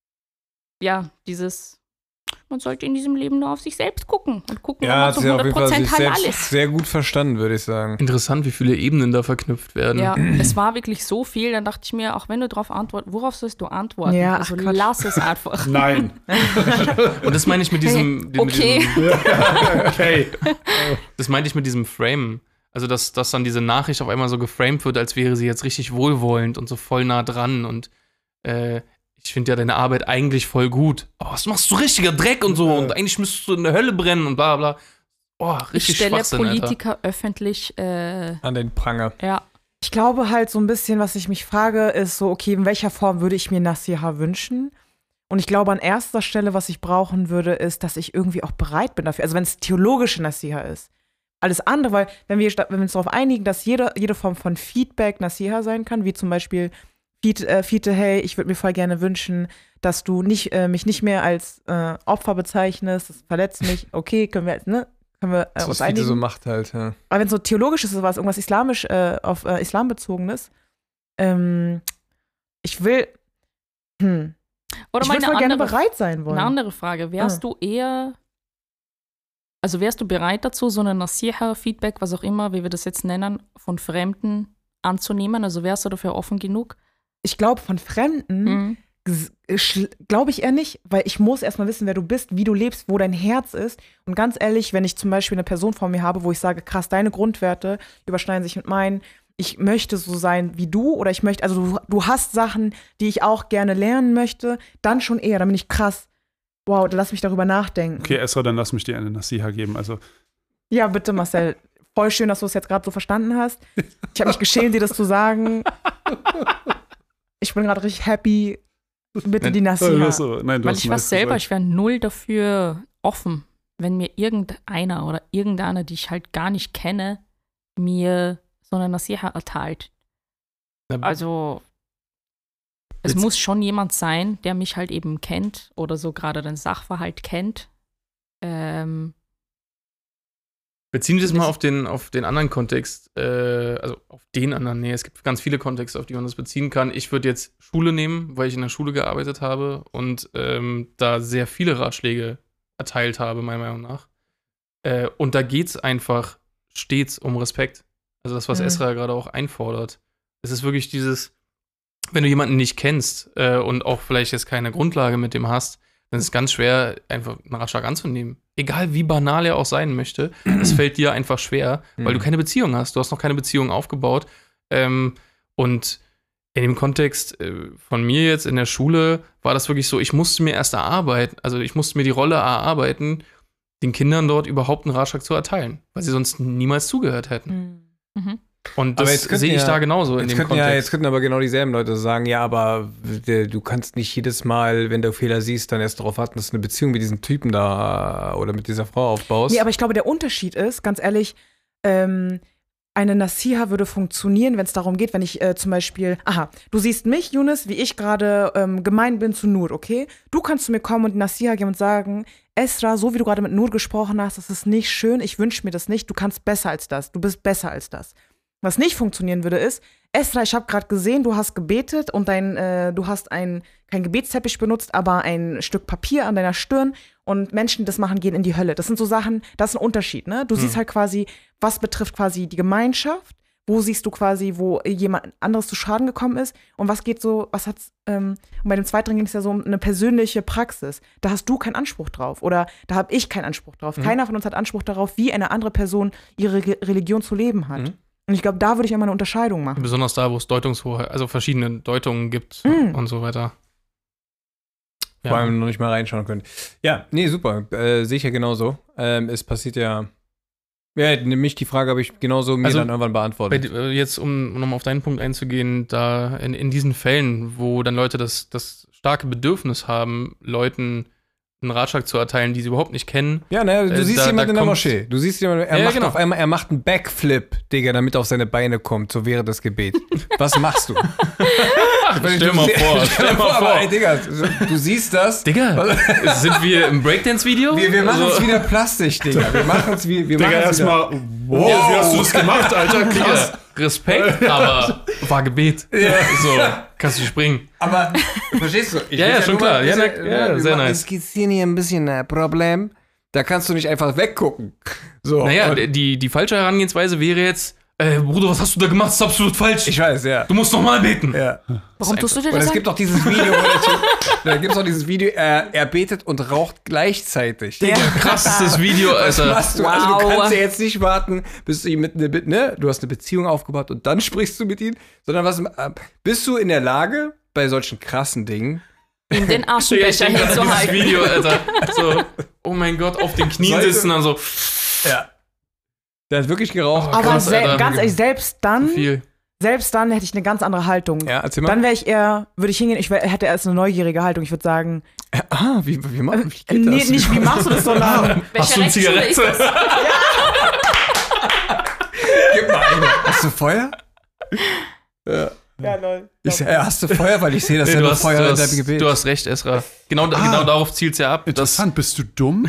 man sollte in diesem Leben nur auf sich selbst gucken und gucken, ob Ja, man hat zu sie auf jeden Fall 100% sich halal selbst ist. sehr gut verstanden, würde ich sagen. Interessant, wie viele Ebenen da verknüpft werden. Ja, es war wirklich so viel, dann dachte ich mir, auch wenn du darauf antwortest, worauf sollst du antworten? Ja, Also ach, Quatsch. lass es einfach. Nein. Und das meine ich mit diesem. Okay. Okay. Das meinte ich mit diesem Frame. Also, dass dann diese Nachricht auf einmal so geframed wird, als wäre sie jetzt richtig wohlwollend und so voll nah dran. Und ich finde ja deine Arbeit eigentlich voll gut. Aber was machst du richtiger Dreck und so? Und eigentlich müsstest du in der Hölle brennen und bla bla. Oh, richtig Ich stelle Schwachsinn, Politiker öffentlich, An den Pranger. ja. Ich glaube halt so ein bisschen, was ich mich frage, ist so, okay, in welcher Form würde ich mir Nasiha wünschen? Und ich glaube, an erster Stelle, was ich brauchen würde, ist, dass ich irgendwie auch bereit bin dafür. Also wenn es theologische Nasiha ist. Alles andere, weil wenn wir uns darauf einigen, dass jede Form von Feedback Nasiha sein kann, wie zum Beispiel Fiete, hey, ich würde mir voll gerne wünschen, dass du mich nicht mehr als Opfer bezeichnest, das verletzt mich. Okay, können wir Das uns ist, wie die einigen. so macht halt, ja. Aber wenn es so theologisch ist, irgendwas islamisch, auf Islam bezogenes, ich will, Oder ich mal würde eine voll gerne andere, bereit sein wollen. eine andere Frage. Wärst du bereit dazu, so eine Nasiha, Feedback, was auch immer, wie wir das jetzt nennen, von Fremden anzunehmen? Also wärst du dafür offen genug? Ich glaube, von Fremden glaube ich eher nicht, weil ich muss erstmal wissen, wer du bist, wie du lebst, wo dein Herz ist. Und ganz ehrlich, wenn ich zum Beispiel eine Person vor mir habe, wo ich sage, krass, deine Grundwerte überschneiden sich mit meinen, ich möchte so sein wie du oder du hast Sachen, die ich auch gerne lernen möchte, dann schon eher, dann bin ich krass. Wow, dann lass mich darüber nachdenken. Okay, Esra, dann lass mich dir eine Nasiha geben. Also, Ja, bitte, Marcel. Voll schön, dass du es jetzt gerade so verstanden hast. Ich habe mich geschämt, dir das zu sagen. Ich bin gerade richtig happy. Bitte die Nasiha. Nein, du Weil hast ich war nice selber, gesagt. ich wäre null dafür offen, wenn mir irgendeiner oder irgendeine, die ich halt gar nicht kenne, mir so eine Nasiha erteilt. Also es Jetzt- muss schon jemand sein, der mich halt eben kennt oder so gerade den Sachverhalt kennt. Beziehen wir das mal auf den anderen Kontext, also auf den anderen, nee, es gibt ganz viele Kontexte, auf die man das beziehen kann. Ich würde jetzt Schule nehmen, weil ich in der Schule gearbeitet habe und da sehr viele Ratschläge erteilt habe, meiner Meinung nach. Und da geht es einfach stets um Respekt. Also das, was Esra gerade auch einfordert. Es ist wirklich dieses, wenn du jemanden nicht kennst und auch vielleicht jetzt keine Grundlage mit dem hast, dann ist es ganz schwer, einfach einen Ratschlag anzunehmen. Egal wie banal er auch sein möchte, es fällt dir einfach schwer, weil du keine Beziehung hast. Du hast noch keine Beziehung aufgebaut. Und in dem Kontext von mir jetzt in der Schule war das wirklich so, ich musste mir erst ich musste mir die Rolle erarbeiten, den Kindern dort überhaupt einen Ratschlag zu erteilen, weil sie sonst niemals zugehört hätten. Mhm. Und Aber das jetzt könnten sehe ich ja- da genauso in dem Kontext. Jetzt könnten aber genau dieselben Leute sagen, ja, aber du kannst nicht jedes Mal, wenn du Fehler siehst, dann erst darauf warten, dass du eine Beziehung mit diesem Typen da oder mit dieser Frau aufbaust. Nee, aber ich glaube, der Unterschied ist, ganz ehrlich, eine Nasiha würde funktionieren, wenn es darum geht, wenn ich zum Beispiel, du siehst mich, Yunus, wie ich gerade gemein bin zu Nur, okay? Du kannst zu mir kommen und Nasiha geben und sagen, Esra, so wie du gerade mit Nur gesprochen hast, das ist nicht schön, ich wünsche mir das nicht, du kannst besser als das, du bist besser als das. Was nicht funktionieren würde, ist, Esra, ich habe gerade gesehen, du hast gebetet und du hast kein Gebetsteppich benutzt, aber ein Stück Papier an deiner Stirn und Menschen, die das machen, gehen in die Hölle. Das sind so Sachen, das ist ein Unterschied, ne? Du siehst halt quasi, was betrifft quasi die Gemeinschaft, wo siehst du quasi, wo jemand anderes zu Schaden gekommen ist und und bei dem Zweiten ging es ja so um eine persönliche Praxis. Da hast du keinen Anspruch drauf oder da habe ich keinen Anspruch drauf. Keiner von uns hat Anspruch darauf, wie eine andere Person ihre Religion zu leben hat. Und ich glaube, da würde ich immer eine Unterscheidung machen. Besonders da, wo es Deutungshoheit, also verschiedene Deutungen gibt und so weiter. Vor allem noch nicht mal reinschauen können. Ja, nee, super. Sehe ich ja genauso. Es passiert ja. Ja, nämlich die Frage habe ich genauso mir dann irgendwann beantwortet. Jetzt, um nochmal auf deinen Punkt einzugehen, da in diesen Fällen, wo dann Leute das starke Bedürfnis haben, Leuten einen Ratschlag zu erteilen, die sie überhaupt nicht kennen. Ja, ne, du siehst jemanden in der Moschee. Du siehst jemanden, er macht einen Backflip, Digga, damit er auf seine Beine kommt, so wäre das Gebet. Was machst du? Stell mal vor. Ey, Digga, du siehst das. Digga, sind wir im Breakdance-Video? Wir machen es wieder plastisch, Digga. Wir machen es wie. Digga, erstmal, wow, wie hast du das gemacht, Alter? Krass. Respekt, aber war Gebet. Ja. So, kannst du springen. Aber, verstehst du? Ja, schon klar. Ja, sehr nice. Es gibt hier ein bisschen ein Problem. Da kannst du nicht einfach weggucken. So. Naja, die falsche Herangehensweise wäre jetzt, Bruder, was hast du da gemacht? Das ist absolut falsch. Ich weiß, ja. Du musst nochmal beten. Ja. Warum tust du dir Und das es an? gibt auch dieses Video, er betet und raucht gleichzeitig. Digga, krassestes Video, Was Alter. machst du? Also du kannst ja jetzt nicht warten, bis du ihm du hast eine Beziehung aufgebaut und dann sprichst du mit ihm, sondern bist du in der Lage, bei solchen krassen Dingen, In den Aschenbecher Das hinzuhalten. Video, Alter. So, oh mein Gott, auf den Knien sitzen und so. ja. Der hat wirklich geraucht. Aber krass, Alter. ganz ehrlich, selbst dann Viel. hätte ich eine ganz andere Haltung. Ja, erzähl mal. Dann würde ich hingehen, hätte erst eine neugierige Haltung. Ich würde sagen, Wie geht das? nee, nicht wie machst du das, sondern Hast du eine Rechtsschule Zigarette? ist das? Gib mal eine. Hast du Feuer? ja, lol. Ich sag, hast du Feuer? Weil ich sehe, dass Nee, er du, nur hast, Feuer du, in deinem hast, Gebet. du hast recht, Esra. Genau darauf zielt es ja ab. Interessant, bist du dumm?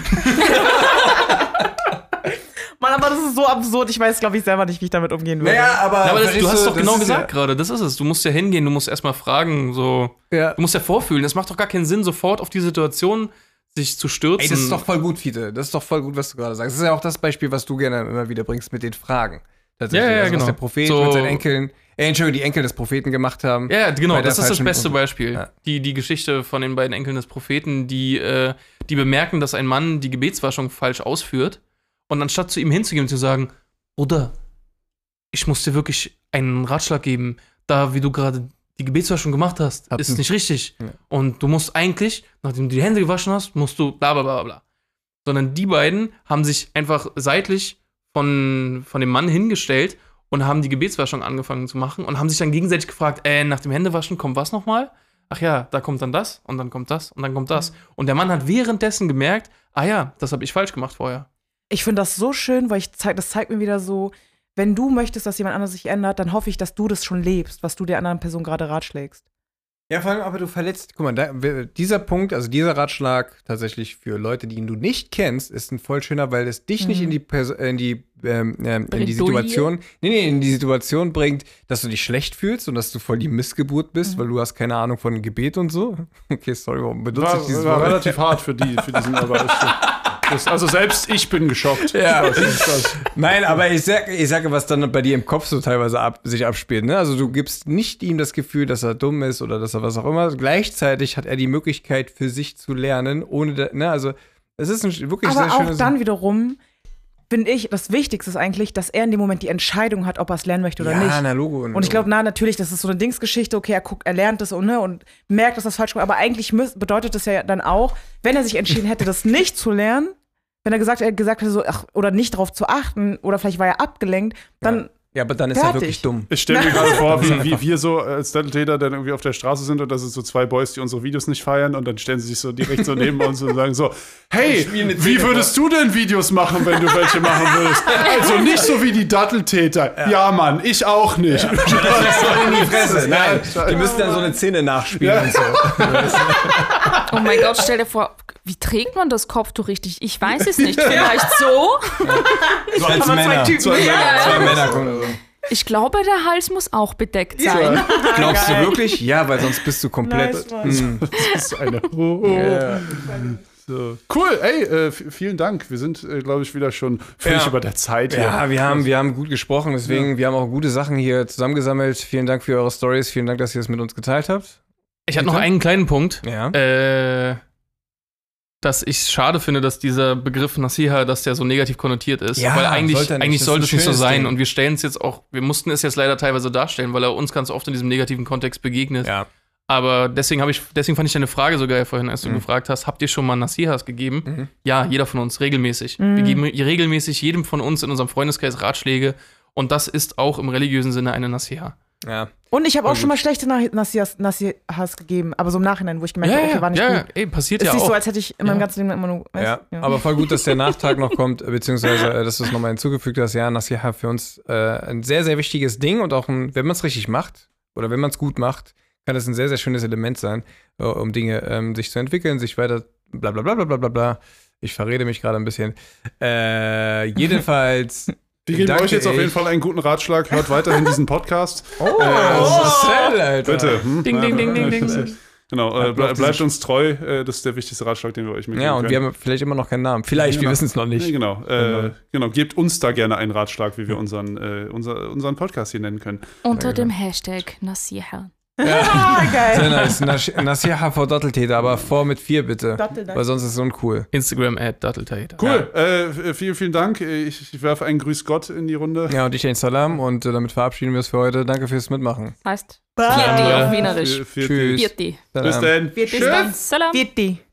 Mann, aber das ist so absurd. Ich weiß, glaube ich, selber nicht, wie ich damit umgehen würde. Naja, aber Du hast doch das genau ist gesagt gerade, das ist es. Du musst ja hingehen, du musst erstmal fragen, so. Ja. Du musst ja vorfühlen. Es macht doch gar keinen Sinn, sofort auf die Situation sich zu stürzen. Ey, das ist doch voll gut, Fiete. Das ist doch voll gut, was du gerade sagst. Das ist ja auch das Beispiel, was du gerne immer wieder bringst mit den Fragen. Tatsächlich. Ja, also, genau. Was der Prophet So- mit seinen Enkeln, die Enkel des Propheten gemacht haben. Ja, genau, Bei der das ist das falschen- beste Beispiel. Ja. Die Geschichte von den beiden Enkeln des Propheten, die bemerken, dass ein Mann die Gebetswaschung falsch ausführt. Und anstatt zu ihm hinzugehen und zu sagen, Bruder, ich muss dir wirklich einen Ratschlag geben, da wie du gerade die Gebetswaschung gemacht hast, ist nicht richtig. Ja. Und du musst eigentlich, nachdem du die Hände gewaschen hast, musst du bla bla bla bla. Sondern die beiden haben sich einfach seitlich von dem Mann hingestellt und haben die Gebetswaschung angefangen zu machen und haben sich dann gegenseitig gefragt, nach dem Händewaschen kommt was nochmal? Ach ja, da kommt dann das und dann kommt das und dann kommt das. Und der Mann hat währenddessen gemerkt, ah ja, das habe ich falsch gemacht vorher. Ich finde das so schön, weil das zeigt mir wieder so, wenn du möchtest, dass jemand anderes sich ändert, dann hoffe ich, dass du das schon lebst, was du der anderen Person gerade ratschlägst. Ja, vor allem, aber du verletzt, guck mal, dieser Punkt, also dieser Ratschlag tatsächlich für Leute, die ihn du nicht kennst, ist ein voll schöner, weil es dich nicht in die Situation, in die Situation bringt, dass du dich schlecht fühlst und dass du voll die Missgeburt bist, weil du hast keine Ahnung von Gebet und so. Okay, sorry, warum benutze ich dieses War Wort? relativ hart für diesen, aber also selbst ich bin geschockt. Ja. Das ist das. Nein, aber ich sage, was dann bei dir im Kopf so teilweise sich abspielt. Ne? Also du gibst nicht ihm das Gefühl, dass er dumm ist oder dass er was auch immer. Gleichzeitig hat er die Möglichkeit für sich zu lernen, ohne, also es ist wirklich Aber sehr auch schönes. dann wiederum finde ich, das Wichtigste ist eigentlich, dass er in dem Moment die Entscheidung hat, ob er es lernen möchte oder nicht. Ja, na Logo. Und ich glaube, natürlich, das ist so eine Dingsgeschichte, okay, er lernt das und merkt, dass das falsch ist. Aber eigentlich bedeutet das ja dann auch, wenn er sich entschieden hätte, das nicht zu lernen, wenn er gesagt hätte, so, oder nicht drauf zu achten, oder vielleicht war er abgelenkt, dann Ja, aber dann ist er fertig. wirklich dumm. Ich stelle mir gerade vor, wie wir so als Stelltäter dann irgendwie auf der Straße sind und das sind so zwei Boys, die unsere Videos nicht feiern und dann stellen sie sich so direkt so neben uns und sagen so, hey, wie würdest du denn Videos machen, wenn du welche machen würdest? Also nicht so wie die Datteltäter. Ja, Mann, ich auch nicht. In die Fresse. Nein, die müssen dann so eine Szene nachspielen und so. Oh mein Gott, stell dir vor, wie trägt man das Kopftuch richtig? Ich weiß es nicht. Vielleicht so? So als Aber Männer. zwei Männer kommen so. Ich glaube, der Hals muss auch bedeckt sein. Glaubst du wirklich? Ja, weil sonst bist du komplett. Nice, Mann. Das ist eine So. Cool, ey, vielen Dank. Wir sind, glaube ich, wieder schon völlig Ja. über der Zeit hier. Ja, wir haben gut gesprochen, deswegen, wir haben auch gute Sachen hier zusammengesammelt. Vielen Dank für eure Stories, vielen Dank, dass ihr es mit uns geteilt habt. Ich hatte noch einen kleinen Punkt. Ja. dass ich es schade finde, dass dieser Begriff Nasiha, dass der so negativ konnotiert ist. Ja, weil eigentlich sollte er nicht. Das sollte ist es ein nicht so schönes sein. Ding. Und wir stellen es jetzt auch, wir mussten es jetzt leider teilweise darstellen, weil er uns ganz oft in diesem negativen Kontext begegnet. Ja. Aber deswegen fand ich deine Frage so geil vorhin, als du gefragt hast, habt ihr schon mal Nasihas gegeben? Ja, jeder von uns, regelmäßig. Wir geben regelmäßig jedem von uns in unserem Freundeskreis Ratschläge und das ist auch im religiösen Sinne eine Nasiha. Ja. Und ich habe auch schon mal schlechte Nasihas gegeben, aber so im Nachhinein, wo ich gemerkt habe, okay, war nicht gut. Ey, passiert Ist ja nicht auch. so, als hätte ich in meinem ganzen Leben immer nur. Ja, aber voll gut, dass der Nachtrag noch kommt, beziehungsweise, dass du es nochmal hinzugefügt hast. Ja, Nasiha für uns ein sehr, sehr wichtiges Ding und auch wenn man es richtig macht oder wenn man es gut macht, kann das ein sehr, sehr schönes Element sein, um Dinge sich zu entwickeln, sich weiter bla bla bla bla bla bla bla. Ich verrede mich gerade ein bisschen. Jedenfalls. Wir geben danke euch jetzt auf ich. jeden Fall einen guten Ratschlag. Hört weiterhin diesen Podcast. Marcel, Alter. Bitte. Ding, ding, ding, ding, ding. Genau, bleibt uns treu. Das ist der wichtigste Ratschlag, den wir euch mitgeben Ja, und können. wir haben vielleicht immer noch keinen Namen. Vielleicht, wir Genau. wissen es noch nicht. Nee, genau. Gebt uns da gerne einen Ratschlag, wie wir unseren Podcast hier nennen können. Unter dem Hashtag Nasiha. Geil. Sehr nice. Nasiha vor Datteltäter, aber vor mit 4 bitte. Dattel, Weil sonst ist es uncool. Instagram @Datteltäter. Cool. Vielen, vielen Dank. Ich werfe einen Grüß Gott in die Runde. Ja, und ich ein Salam und damit verabschieden wir es für heute. Danke fürs Mitmachen. Das heißt, Vieti auf Wienerisch. Tschüss. Tschüss. Vieti. Bis dann. Bis dann. Salam. Vieti.